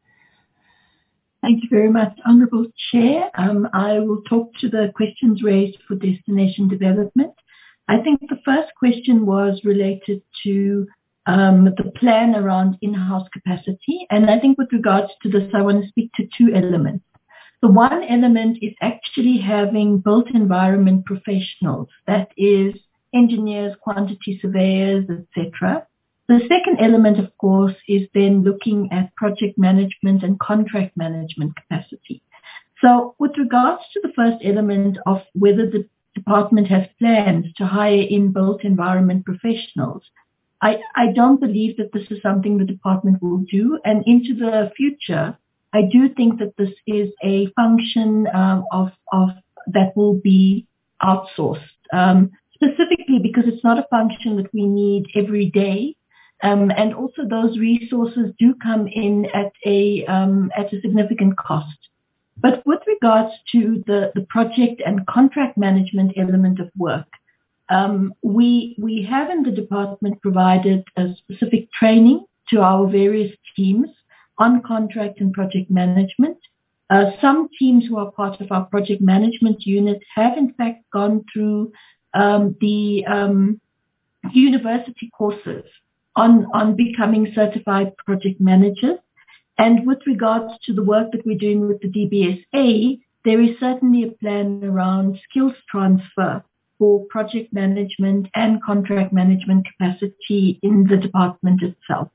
Thank you very much, Honourable Chair. Um, I will talk to the questions raised for destination development. I think the first question was related to um, the plan around in-house capacity. And I think with regards to this, I want to speak to two elements. The one element is actually having built environment professionals, that is engineers, quantity surveyors, et cetera. The second element, of course, is then looking at project management and contract management capacity. So with regards to the first element of whether the department has plans to hire in built environment professionals, I, I don't believe that this is something the department will do. And into the future, I do think that this is a function um, of, of that will be outsourced, um, specifically because it's not a function that we need every day. Um, and also those resources do come in at a, um, at a significant cost. But with regards to the, the project and contract management element of work, um, we, we have in the department provided a specific training to our various teams on contract and project management. Uh, some teams who are part of our project management unit have in fact gone through um, the um, university courses on, on becoming certified project managers. And with regards to the work that we're doing with the D B S A, there is certainly a plan around skills transfer for project management and contract management capacity in the department itself.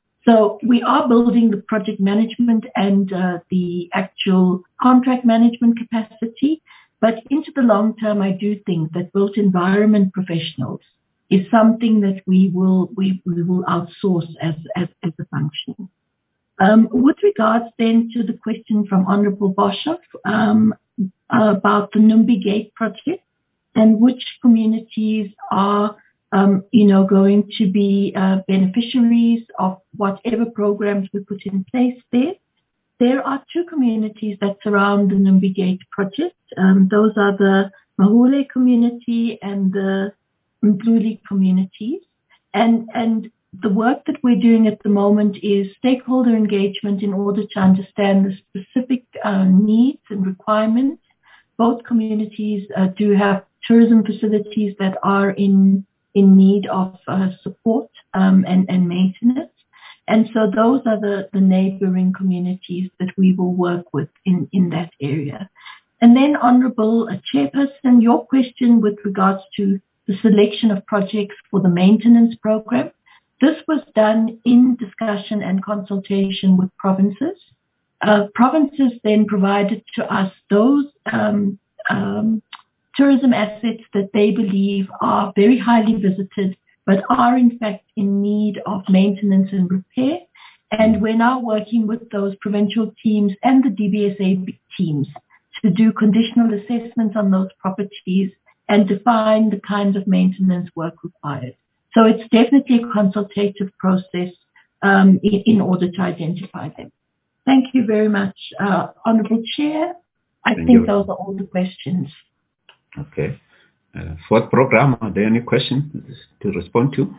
So we are building the project management and uh, the actual contract management capacity, but into the long term, I do think that built environment professionals is something that we will we, we will outsource as as, as a function. Um, with regards then to the question from Honourable Boshoff um, about the Numbi Gate project and which communities are, um, you know, going to be uh, beneficiaries of whatever programs we put in place there. There are two communities that surround the Numbi Gate project. Um, those are the Mahule community and the Mdluli communities. And, and the work that we're doing at the moment is stakeholder engagement in order to understand the specific uh, needs and requirements. Both communities uh, do have tourism facilities that are in in need of uh, support um, and, and maintenance. And so those are the, the neighboring communities that we will work with in, in that area. And then, Honourable Chairperson, your question with regards to the selection of projects for the maintenance program. This was done in discussion and consultation with provinces. Uh, provinces then provided to us those um, um, tourism assets that they believe are very highly visited, but are in fact in need of maintenance and repair. And we're now working with those provincial teams and the D B S A teams to do conditional assessments on those properties and define the kinds of maintenance work required. So it's definitely a consultative process um, in, in order to identify them. Thank you very much, uh, Honourable Chair. I Thank think you. those are all the questions. Okay. Uh, fourth program, are there any questions to respond to?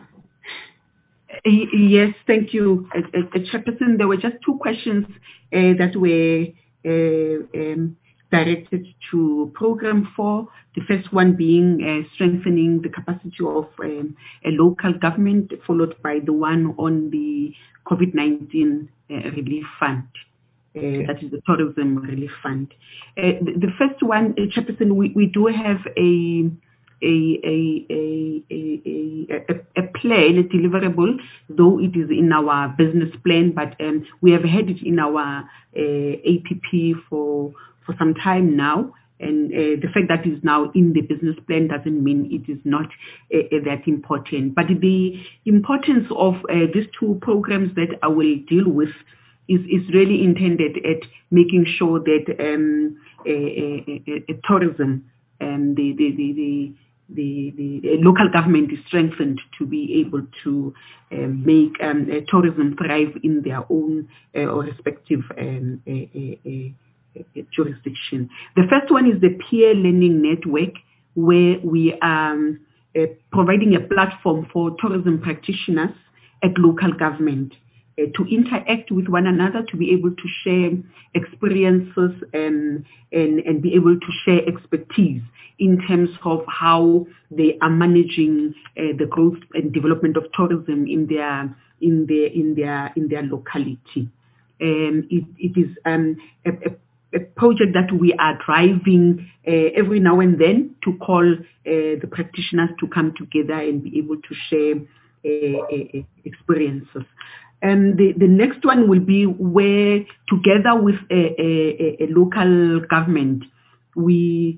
Yes, thank you, uh, uh, Chairperson. There were just two questions uh, that were uh, um, directed to Program four. The first one being uh, strengthening the capacity of um, a local government, followed by the one on the COVID nineteen uh, relief fund. Uh, okay. That is the tourism relief fund. Uh, the, the first one, uh, Chairperson, we, we do have a A, a, a, a, a, a plan, a deliverable, though it is in our business plan, but um, we have had it in our uh, A P P for for some time now. And uh, the fact that it is now in the business plan doesn't mean it is not uh, uh, that important. But the importance of uh, these two programs that I will deal with is, is really intended at making sure that um, uh, uh, uh, tourism and the, the, the, the The, the, the local government is strengthened to be able to uh, make um, uh, tourism thrive in their own uh, or respective um, uh, uh, uh, jurisdiction. The first one is the peer learning network, where we are um, uh, providing a platform for tourism practitioners at local government uh, to interact with one another, to be able to share experiences and, and, and be able to share expertise in terms of how they are managing uh, the growth and development of tourism in their in their in their in their locality. Um, it, it is um, a, a, a project that we are driving uh, every now and then to call uh, the practitioners to come together and be able to share uh, uh, experiences. And the, the next one will be where, together with a, a, a local government, we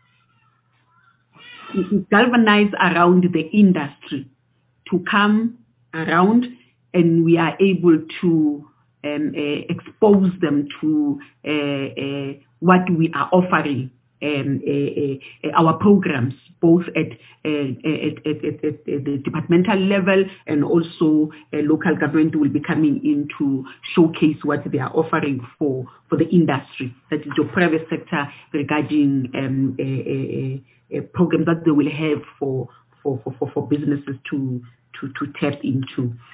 galvanize around the industry to come around, and we are able to um, uh, expose them to uh, uh, what we are offering, um, uh, uh, our programs, both at, uh, at, at, at, at the departmental level, and also uh, local government will be coming in to showcase what they are offering for, for the industry, that is your private sector, regarding um, a, a, a program that they will have for, for, for, for businesses to, to, to tap into.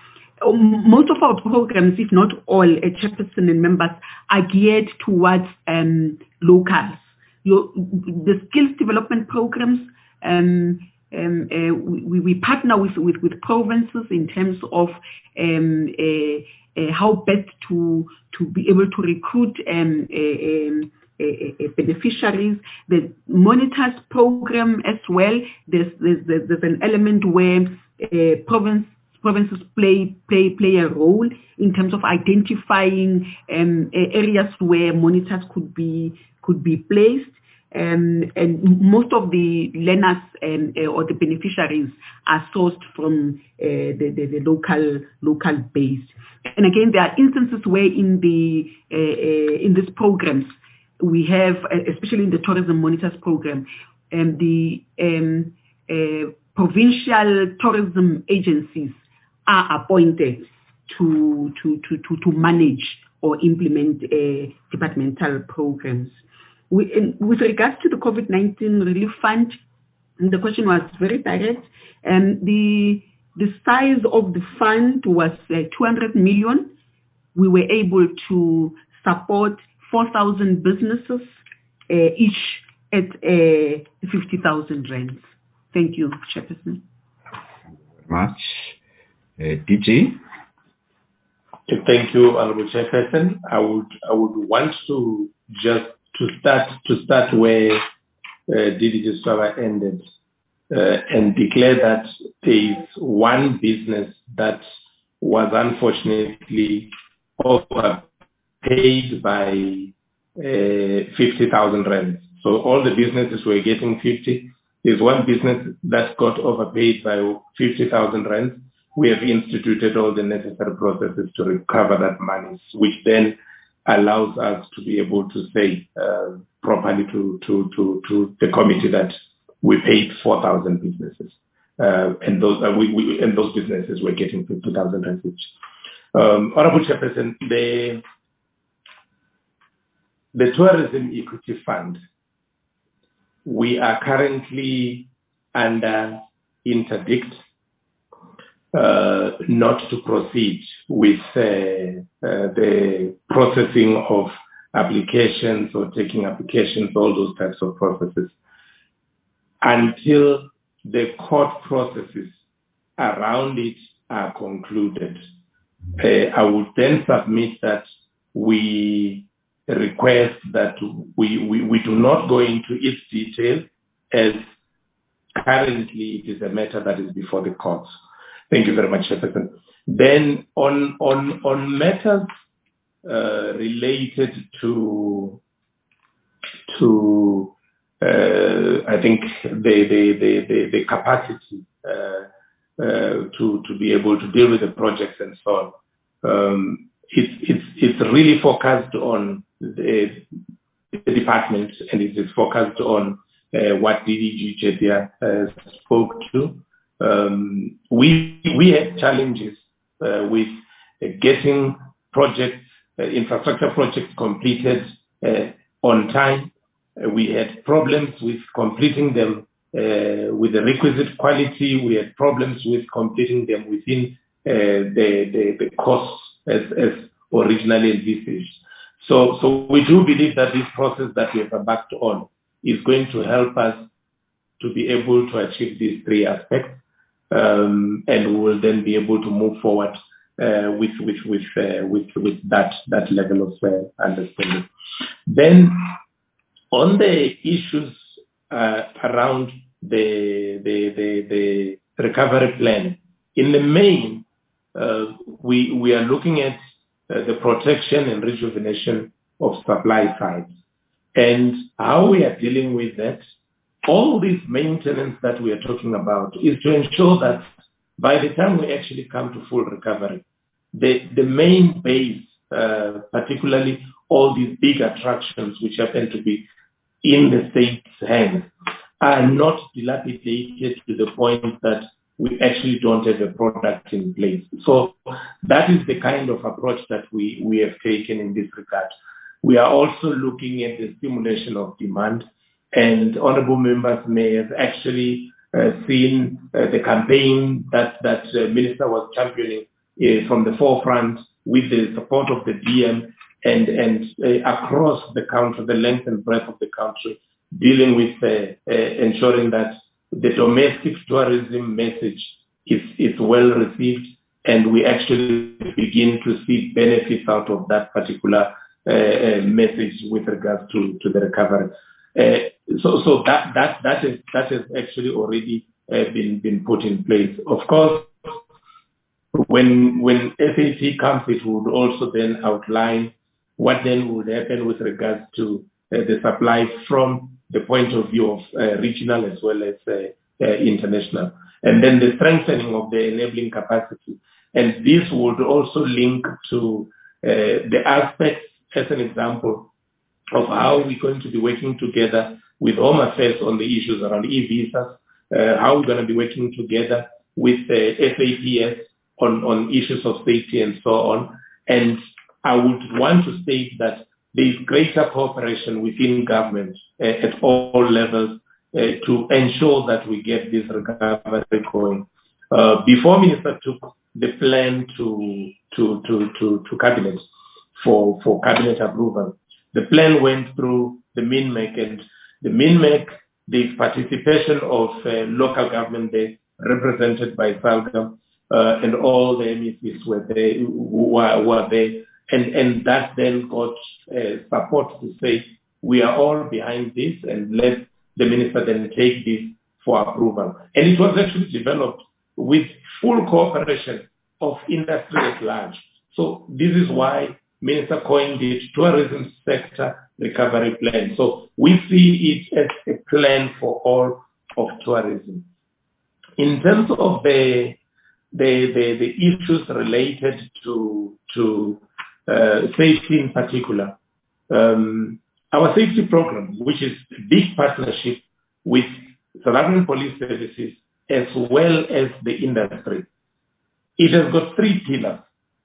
most of our programs, if not all, uh, chairperson and members, are geared towards um, locals. Your, the skills development programs, um, um, uh, we, we partner with, with, with provinces in terms of um, uh, uh, how best to, to be able to recruit um, uh, um, uh, uh, beneficiaries. The monitors program as well, there's, there's, there's an element where uh, province provinces play play play a role in terms of identifying um, areas where monitors could be could be placed, um, and most of the learners um, uh, or the beneficiaries are sourced from uh, the, the, the local local base. And again, there are instances where in the uh, uh, in these programs we have, uh, especially in the tourism monitors program, um, the um, uh, provincial tourism agencies are appointed to to to to, to manage or implement uh, departmental programs. We, in, with regards to the COVID nineteen relief fund, the question was very direct. And um, the the size of the fund was uh, two hundred million. We were able to support four thousand businesses, uh, each at uh, fifty thousand rands. Thank you, Chairperson. Thank you very much. Uh, D G? Thank you, Honorable Chairperson. I would I would want to just to start to start where uh, D D Swaba ended uh, and declare that there is one business that was unfortunately overpaid by uh, fifty thousand rands. So all the businesses were getting fifty. There's one business that got overpaid by fifty thousand rands. We have instituted all the necessary processes to recover that money, which then allows us to be able to say uh, properly to, to, to, to the committee that we paid four thousand businesses. Uh, and those uh, we, we, and those businesses were getting fifty thousand rands each. Um, Honorable Chairperson, the, the Tourism Equity Fund, we are currently under interdict Uh, not to proceed with uh, uh, the processing of applications or taking applications, all those types of processes, until the court processes around it are concluded. Uh, I would then submit that we request that we, we, we do not go into its detail, as currently it is a matter that is before the courts. Thank you very much, Chairperson. Then on on on matters uh, related to to uh, I think the the the the, the capacity uh, uh, to to be able to deal with the projects and so on. Um, it's it's it's really focused on the, the department, and it is focused on uh, what D D G Chetia uh, spoke to. Um, we we had challenges uh, with uh, getting projects, uh, infrastructure projects completed uh, on time. Uh, we had problems with completing them uh, with the requisite quality. We had problems with completing them within uh, the, the the costs as as originally envisaged. So so we do believe that this process that we have embarked on is going to help us to be able to achieve these three aspects. Um, and we will then be able to move forward uh, with with with, uh, with with that that level of uh, understanding. Then, on the issues uh, around the, the the the recovery plan, in the main, uh, we we are looking at uh, the protection and rejuvenation of supply sides, and how we are dealing with that. All this maintenance that we are talking about is to ensure that by the time we actually come to full recovery, the, the main base, uh, particularly all these big attractions which happen to be in the state's hands, are not dilapidated to the point that we actually don't have a product in place. So that is the kind of approach that we, we have taken in this regard. We are also looking at the stimulation of demand. And honorable members may have actually uh, seen uh, the campaign that that uh, Minister was championing uh, from the forefront with the support of the D M and, and uh, across the country, the length and breadth of the country, dealing with uh, uh, ensuring that the domestic tourism message is, is well received, and we actually begin to see benefits out of that particular uh, uh, message with regards to, to the recovery. Uh, so so that, that, that, is, that has actually already uh, been, been put in place. Of course, when, when S A P comes, it would also then outline what then would happen with regards to uh, the supply from the point of view of uh, regional as well as uh, uh, international. And then the strengthening of the enabling capacity. And this would also link to uh, the aspects, as an example, of how we're going to be working together with Home Affairs on the issues around e-visas, uh, how we're going to be working together with uh, S A P S on, on issues of safety and so on. And I would want to state that there is greater cooperation within government uh, at all levels uh, to ensure that we get this recovery going. Uh, before Minister took the plan to to to to, to cabinet for for cabinet approval, the plan went through the MINMEC, and the MINMEC, the participation of uh, local government there, represented by SALGA, uh, and all the M E Cs were there, who were, were there, and and that then got uh, support to say we are all behind this, and let the minister then take this for approval. And it was actually developed with full cooperation of industry at large. So this is why Minister coined it Tourism Sector Recovery Plan. So we see it as a plan for all of tourism. In terms of the the, the, the issues related to, to uh, safety in particular, um, our safety program, which is a big partnership with South African Police Services as well as the industry, it has got three pillars.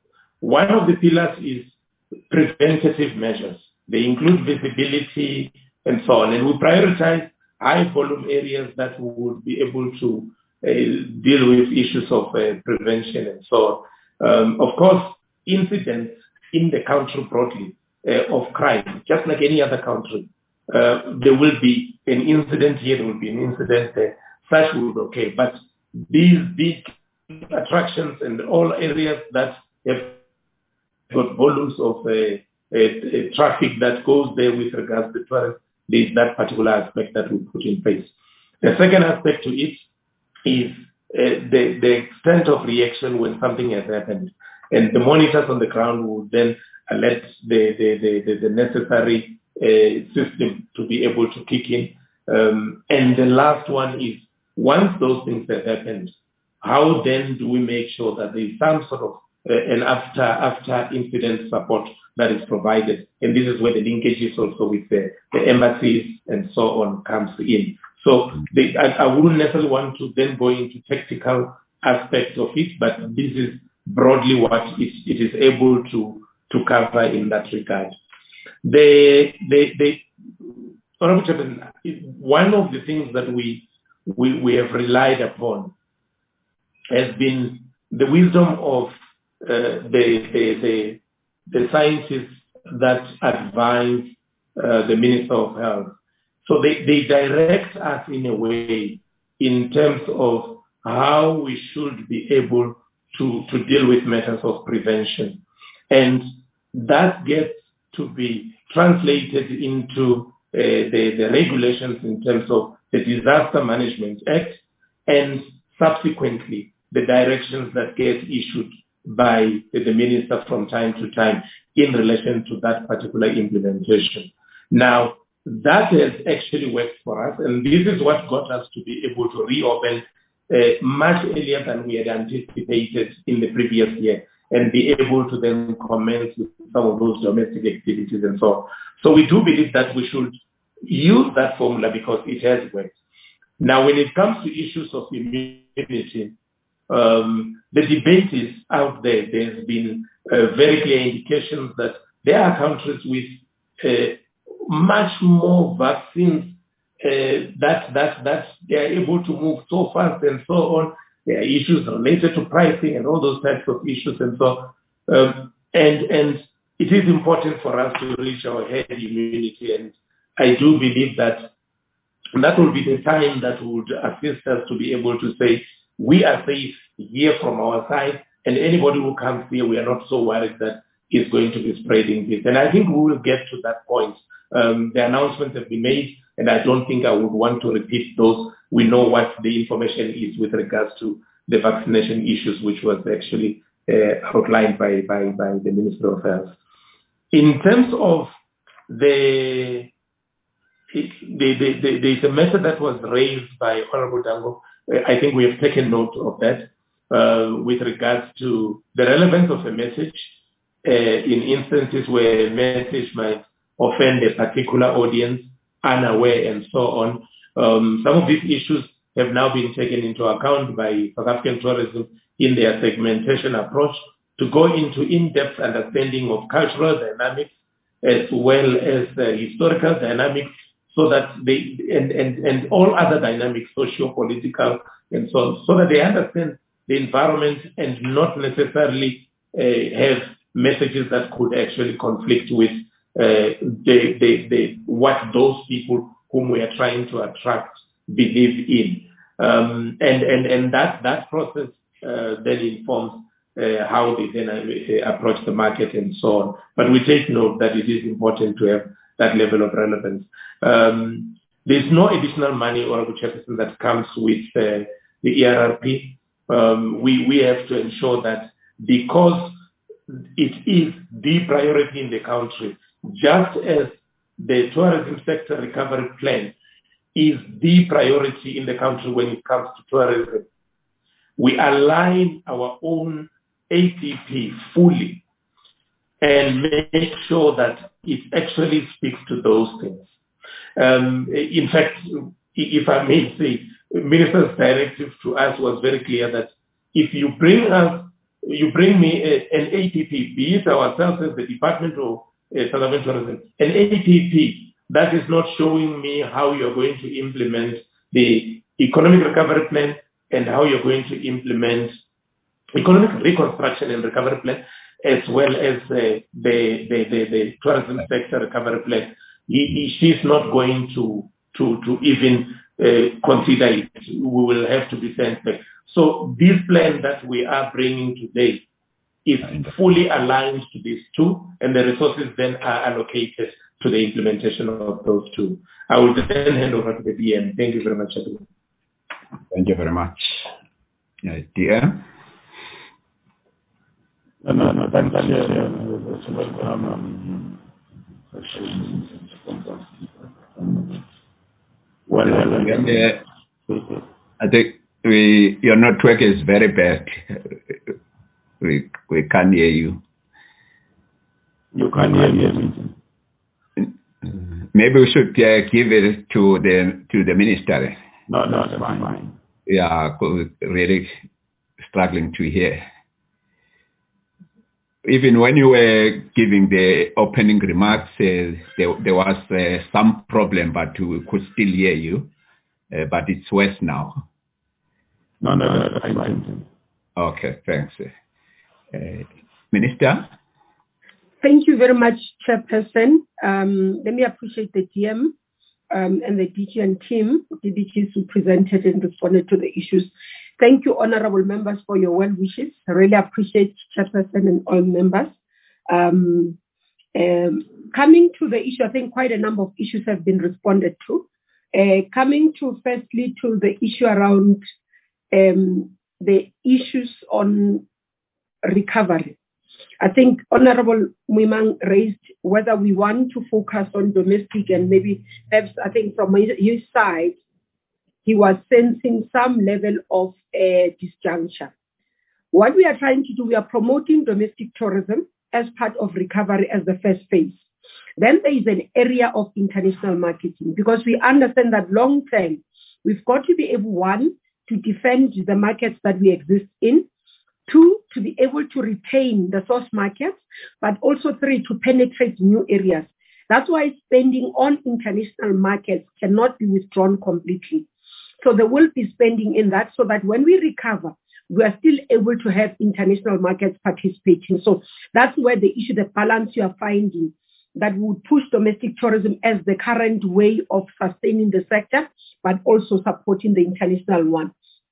One of the pillars is preventative measures. They include visibility and so on. And we prioritize high volume areas that we would be able to uh, deal with issues of uh, prevention and so on. Um, of course, incidents in the country broadly uh, of crime, just like any other country, uh, there will be an incident here, there will be an incident there. Such would be okay. But these big attractions and all areas that have got volumes of uh, uh, uh, traffic that goes there with regards to tourists, there is that particular aspect that we put in place. The second aspect to it is uh, the, the extent of reaction when something has happened. And the monitors on the ground will then alert the, the, the, the, the necessary uh, system to be able to kick in. Um, and the last one is, once those things have happened, how then do we make sure that there is some sort of uh, an after after incident support that is provided? And this is where the linkages also with the, the embassies and so on comes in. So they, I, I wouldn't necessarily want to then go into technical aspects of it, but this is broadly what it, it is able to, to cover in that regard. The, the, the, one of the things that we, we, we have relied upon has been the wisdom of uh, the, the, the, the scientists that advise uh, the Minister of Health. So they, they direct us in a way in terms of how we should be able to, to deal with matters of prevention. And that gets to be translated into uh, the, the regulations in terms of the Disaster Management Act, and subsequently the directions that get issued by the minister from time to time in relation to that particular implementation. Now, that has actually worked for us, and this is what got us to be able to reopen uh, much earlier than we had anticipated in the previous year, and be able to then commence with some of those domestic activities and so on. So we do believe that we should use that formula because it has worked. Now, when it comes to issues of immunity, um, the debate is out there. There's been uh, very clear indications that there are countries with uh, much more vaccines uh, that that that they are able to move so fast and so on, There are issues related to pricing and all those types of issues and so um, and and it is important for us to reach our herd immunity, and I do believe that that will be the time that would assist us to be able to say we are safe here from our side, and anybody who comes here, we are not so worried that is going to be spreading this. And I think we will get to that point. Um, the announcements have been made, and I don't think I would want to repeat those. We know what the information is with regards to the vaccination issues, which was actually uh, outlined by, by, by the Minister of Health. In terms of the, the, the, the there's a matter that was raised by Honorable Dango. I think we have taken note of that uh, with regards to the relevance of a message uh, in instances where a message might offend a particular audience, unaware, and so on. Um, some of these issues have now been taken into account by South African Tourism in their segmentation approach to go into in-depth understanding of cultural dynamics as well as uh, historical dynamics, so that they and, and, and all other dynamics, socio-political and so on, so that they understand the environment and not necessarily uh, have messages that could actually conflict with uh, the, the, the, what those people whom we are trying to attract believe in. Um, and, and, and that, that process uh, then informs uh, how they then uh, approach the market and so on. But we take note that it is important to have that level of relevance. Um, there's no additional money, Honorable Chairperson, that comes with uh, the E R R P. Um, we, we have to ensure that because it is the priority in the country, just as the tourism sector recovery plan is the priority in the country when it comes to tourism, we align our own A T P fully and make sure that it actually speaks to those things. Um, in fact, if I may say, the Minister's directive to us was very clear that if you bring us, you bring me a, an A T P, be it ourselves as the Department of uh, South African Tourism, an A T P that is not showing me how you're going to implement the economic recovery plan and how you're going to implement economic reconstruction and recovery plan, as well as uh, the, the, the, the tourism sector recovery plan, he, he, she's not going to, to, to even uh, consider it. We will have to be sent back. So this plan that we are bringing today is fully aligned to these two, and the resources then are allocated to the implementation of those two. I will then hand over to the D M. Thank you very much, everyone. Thank you very much. Uh, D M? No, no, no, thank you. Well, uh, I think we, your network is very bad. We, we can't hear you. You can't hear me. Maybe we should uh, give it to the to the minister. No, no, that's fine. Yeah, really struggling to hear. Even when you were giving the opening remarks, uh, there, there was uh, some problem, but we could still hear you. Uh, but it's worse now. No, no, no, that's fine. Okay, thanks. Uh, Minister? Thank you very much, Chairperson. Um, let me appreciate the D M um, and the D G and team, the D Gs who presented and responded to the issues. Thank you, honorable members, for your well wishes. I really appreciate Chairperson and all members. Um, um, coming to the issue, I think quite a number of issues have been responded to. Uh, coming to firstly to the issue around um, the issues on recovery. I think Honorable Moimang raised whether we want to focus on domestic, and maybe perhaps I think from his side, he was sensing some level of uh, disjuncture. What we are trying to do, we are promoting domestic tourism as part of recovery as the first phase. Then there is an area of international marketing, because we understand that long term, we've got to be able, one, to defend the markets that we exist in, two, to be able to retain the source markets, but also three, to penetrate new areas. That's why spending on international markets cannot be withdrawn completely. So there will be spending in that so that when we recover, we are still able to have international markets participating. So that's where the issue, the balance you are finding, that would push domestic tourism as the current way of sustaining the sector, but also supporting the international one.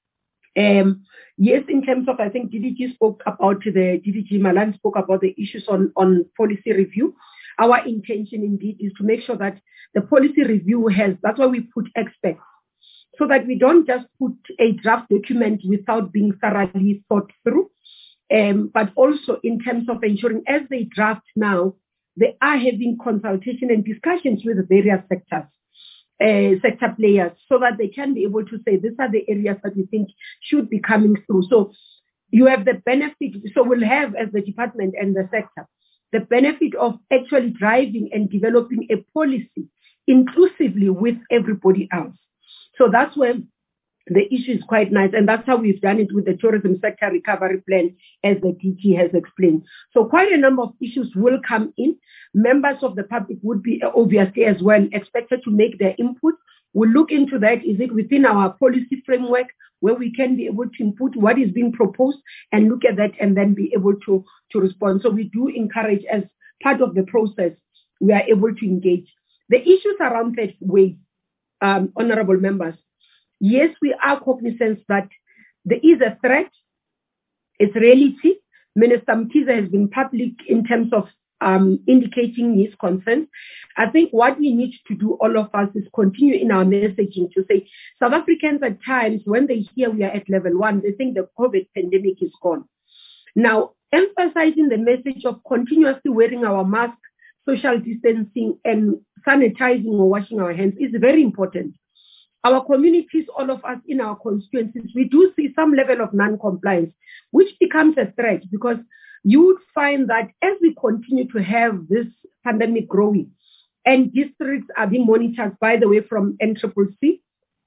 Um, yes, in terms of, I think D D G spoke about the, D D G Malan spoke about the issues on, on policy review. Our intention indeed is to make sure that the policy review has, that's why we put experts, so that we don't just put a draft document without being thoroughly thought through, um, but also in terms of ensuring as they draft now, they are having consultation and discussions with the various sectors, uh, sector players, so that they can be able to say, these are the areas that we think should be coming through. So you have the benefit, so we'll have as the department and the sector, the benefit of actually driving and developing a policy inclusively with everybody else. So that's where the issue is quite nice. And that's how we've done it with the tourism sector recovery plan, as the D G has explained. So quite a number of issues will come in. Members of the public would be obviously as well expected to make their input. We'll look into that. Is it within our policy framework where we can be able to input what is being proposed and look at that and then be able to, to respond. So we do encourage, as part of the process, we are able to engage. The issues around third wave, um, honorable members, yes, we are cognizant that there is a threat. It's reality. Minister Mkhize has been public in terms of um, indicating his concerns. I think what we need to do, all of us, is continue in our messaging to say, South Africans at times, when they hear we are at level one, they think the COVID pandemic is gone. Now, emphasizing the message of continuously wearing our mask, social distancing, and sanitizing or washing our hands is very important. Our communities, all of us in our constituencies, we do see some level of non-compliance, which becomes a threat, because you would find that as we continue to have this pandemic growing, and districts are being monitored, by the way, from N C C C,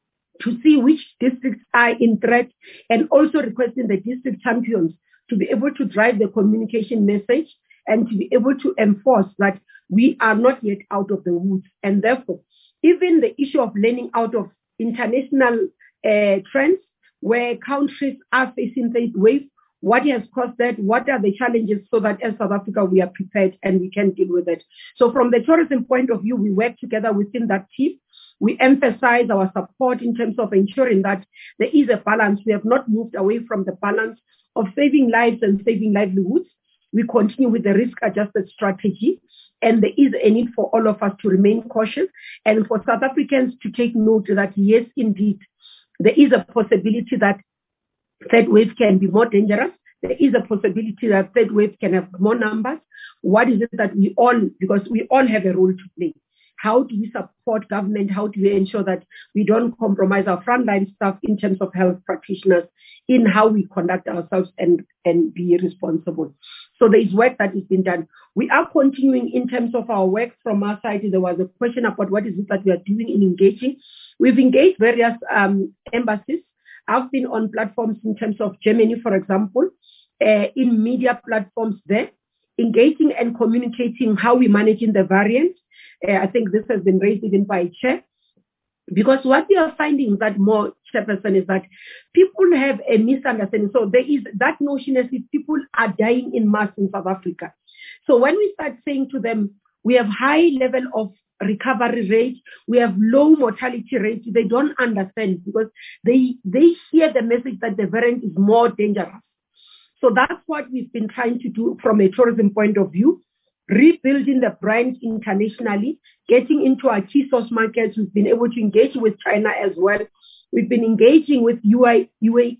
to see which districts are in threat, and also requesting the district champions to be able to drive the communication message and to be able to enforce that we are not yet out of the woods. And therefore, even the issue of learning out of international uh, trends where countries are facing third wave, what has caused that, what are the challenges, so that as South Africa we are prepared and we can deal with it. So from the tourism point of view, we work together within that team. We emphasize our support in terms of ensuring that there is a balance. We have not moved away from the balance of saving lives and saving livelihoods. We continue with the risk-adjusted strategy, and there is a need for all of us to remain cautious, and for South Africans to take note that, yes, indeed, there is a possibility that third wave can be more dangerous. There is a possibility that third wave can have more numbers. What is it that we all, because we all have a role to play. How do we support government? How do we ensure that we don't compromise our frontline staff in terms of health practitioners in how we conduct ourselves and, and be responsible? So there is work that is being done. We are continuing in terms of our work from our side. There was a question about what is it that we are doing in engaging. We've engaged various um, embassies. I've been on platforms in terms of Germany, for example, uh, in media platforms there, engaging and communicating how we're managing the variant. Uh, I think this has been raised even by Chair. Because what we are finding that more, Chairperson, is that people have a misunderstanding. So there is that notion as if people are dying in mass in South Africa. So when we start saying to them, we have high level of recovery rate, we have low mortality rate, they don't understand, because they they hear the message that the variant is more dangerous. So that's what we've been trying to do from a tourism point of view, rebuilding the brand internationally, getting into our key source markets. We've been able to engage with China as well. We've been engaging with U A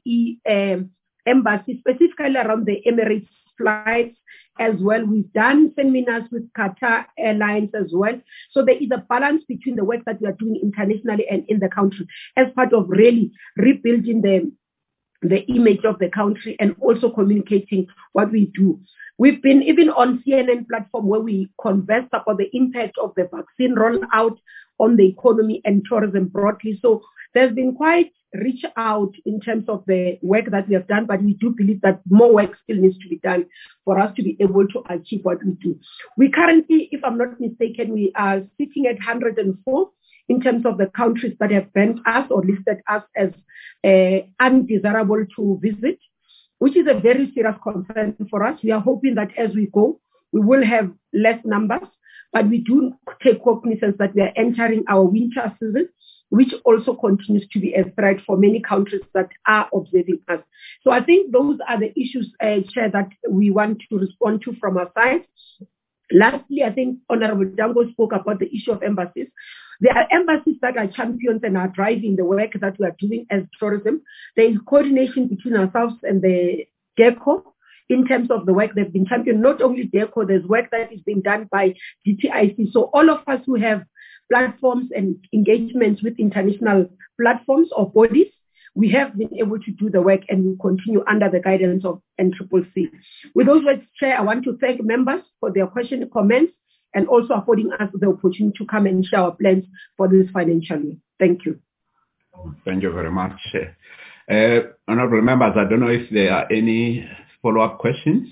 E um, embassy, specifically around the Emirates flights as well. We've done seminars with Qatar Airlines as well. So there is a balance between the work that we are doing internationally and in the country as part of really rebuilding the, the image of the country and also communicating what we do. We've been even on C N N platform where we conversed about the impact of the vaccine rollout on the economy and tourism broadly. So there's been quite reach out in terms of the work that we have done, but we do believe that more work still needs to be done for us to be able to achieve what we do. We currently, if I'm not mistaken, we are sitting at one hundred four in terms of the countries that have banned us or listed us as uh, undesirable to visit, which is a very serious concern for us. We are hoping that as we go, we will have less numbers, but we do take cognizance that we are entering our winter season, which also continues to be a threat for many countries that are observing us. So I think those are the issues, uh, Chair, that we want to respond to from our side. Lastly, I think Honorable Dango spoke about the issue of embassies. There are embassies that are champions and are driving the work that we are doing as tourism. There is coordination between ourselves and the DECO in terms of the work they've been championed. Not only DECO, there's work that is being done by G T I C. So all of us who have platforms and engagements with international platforms or bodies, we have been able to do the work and we continue under the guidance of N C C C. With those words, Chair, I want to thank members for their questions and comments and also affording us the opportunity to come and share our plans for this financial year. Thank you. Thank you very much. Uh, honorable members, I don't know if there are any follow-up questions.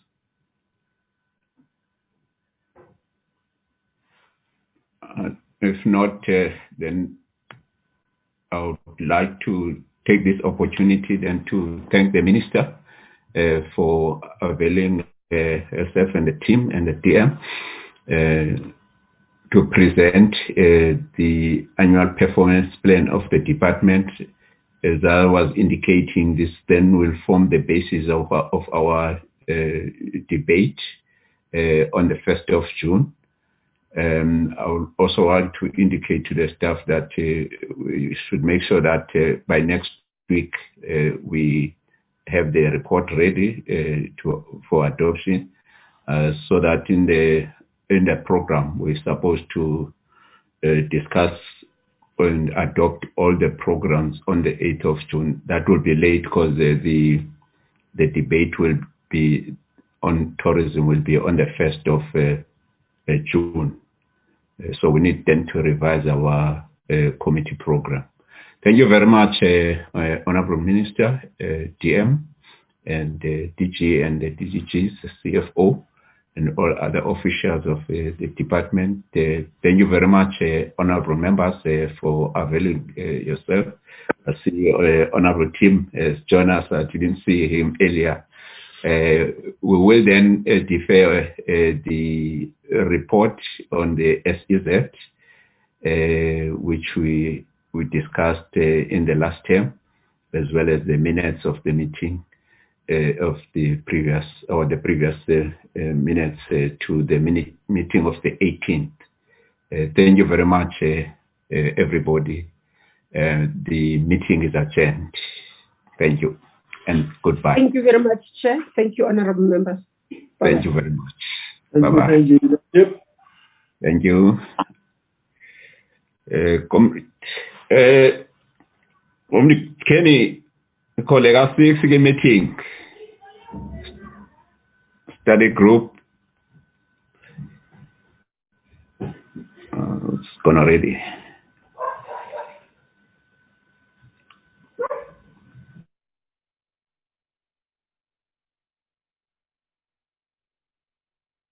Uh, if not, uh, then I would like to take this opportunity then to thank the Minister uh, for availing uh, herself and the team and the D M uh, to present uh, the annual performance plan of the department. As I was indicating, this then will form the basis of, of our uh, debate uh, on the first of June. Um, I would also want to indicate to the staff that uh, we should make sure that uh, by next week uh, we have the report ready uh, to, for adoption, uh, so that in the in the program we're supposed to uh, discuss and adopt all the programs on the eighth of June. That will be late because the, the the debate will be on tourism will be on the first of uh, uh, June. Uh, so we need then to revise our uh, committee program. Thank you very much, uh, uh, Honorable Minister, uh, D M, and uh, D G and the D G Gs, the C F O, and all other officials of uh, the department. Uh, thank you very much, uh, Honorable members, uh, for availing uh, yourself. I see uh, Honorable Tim has joined us. I didn't see him earlier. Uh, we will then uh, defer uh, the report on the S E Z, uh, which we we discussed uh, in the last term, as well as the minutes of the meeting uh, of the previous or the previous uh, uh, minutes uh, to the mini meeting of the eighteenth. Uh, thank you very much, uh, uh, everybody. Uh, the meeting is adjourned. Thank you. And goodbye. Thank you very much, Chair. Thank you, honorable members. Bye-bye. Thank you very much. Bye-bye. Thank you. Yep. Thank you. Uh, com- uh, Kenny, colleague, six meeting. Study group. Uh, it's gone already.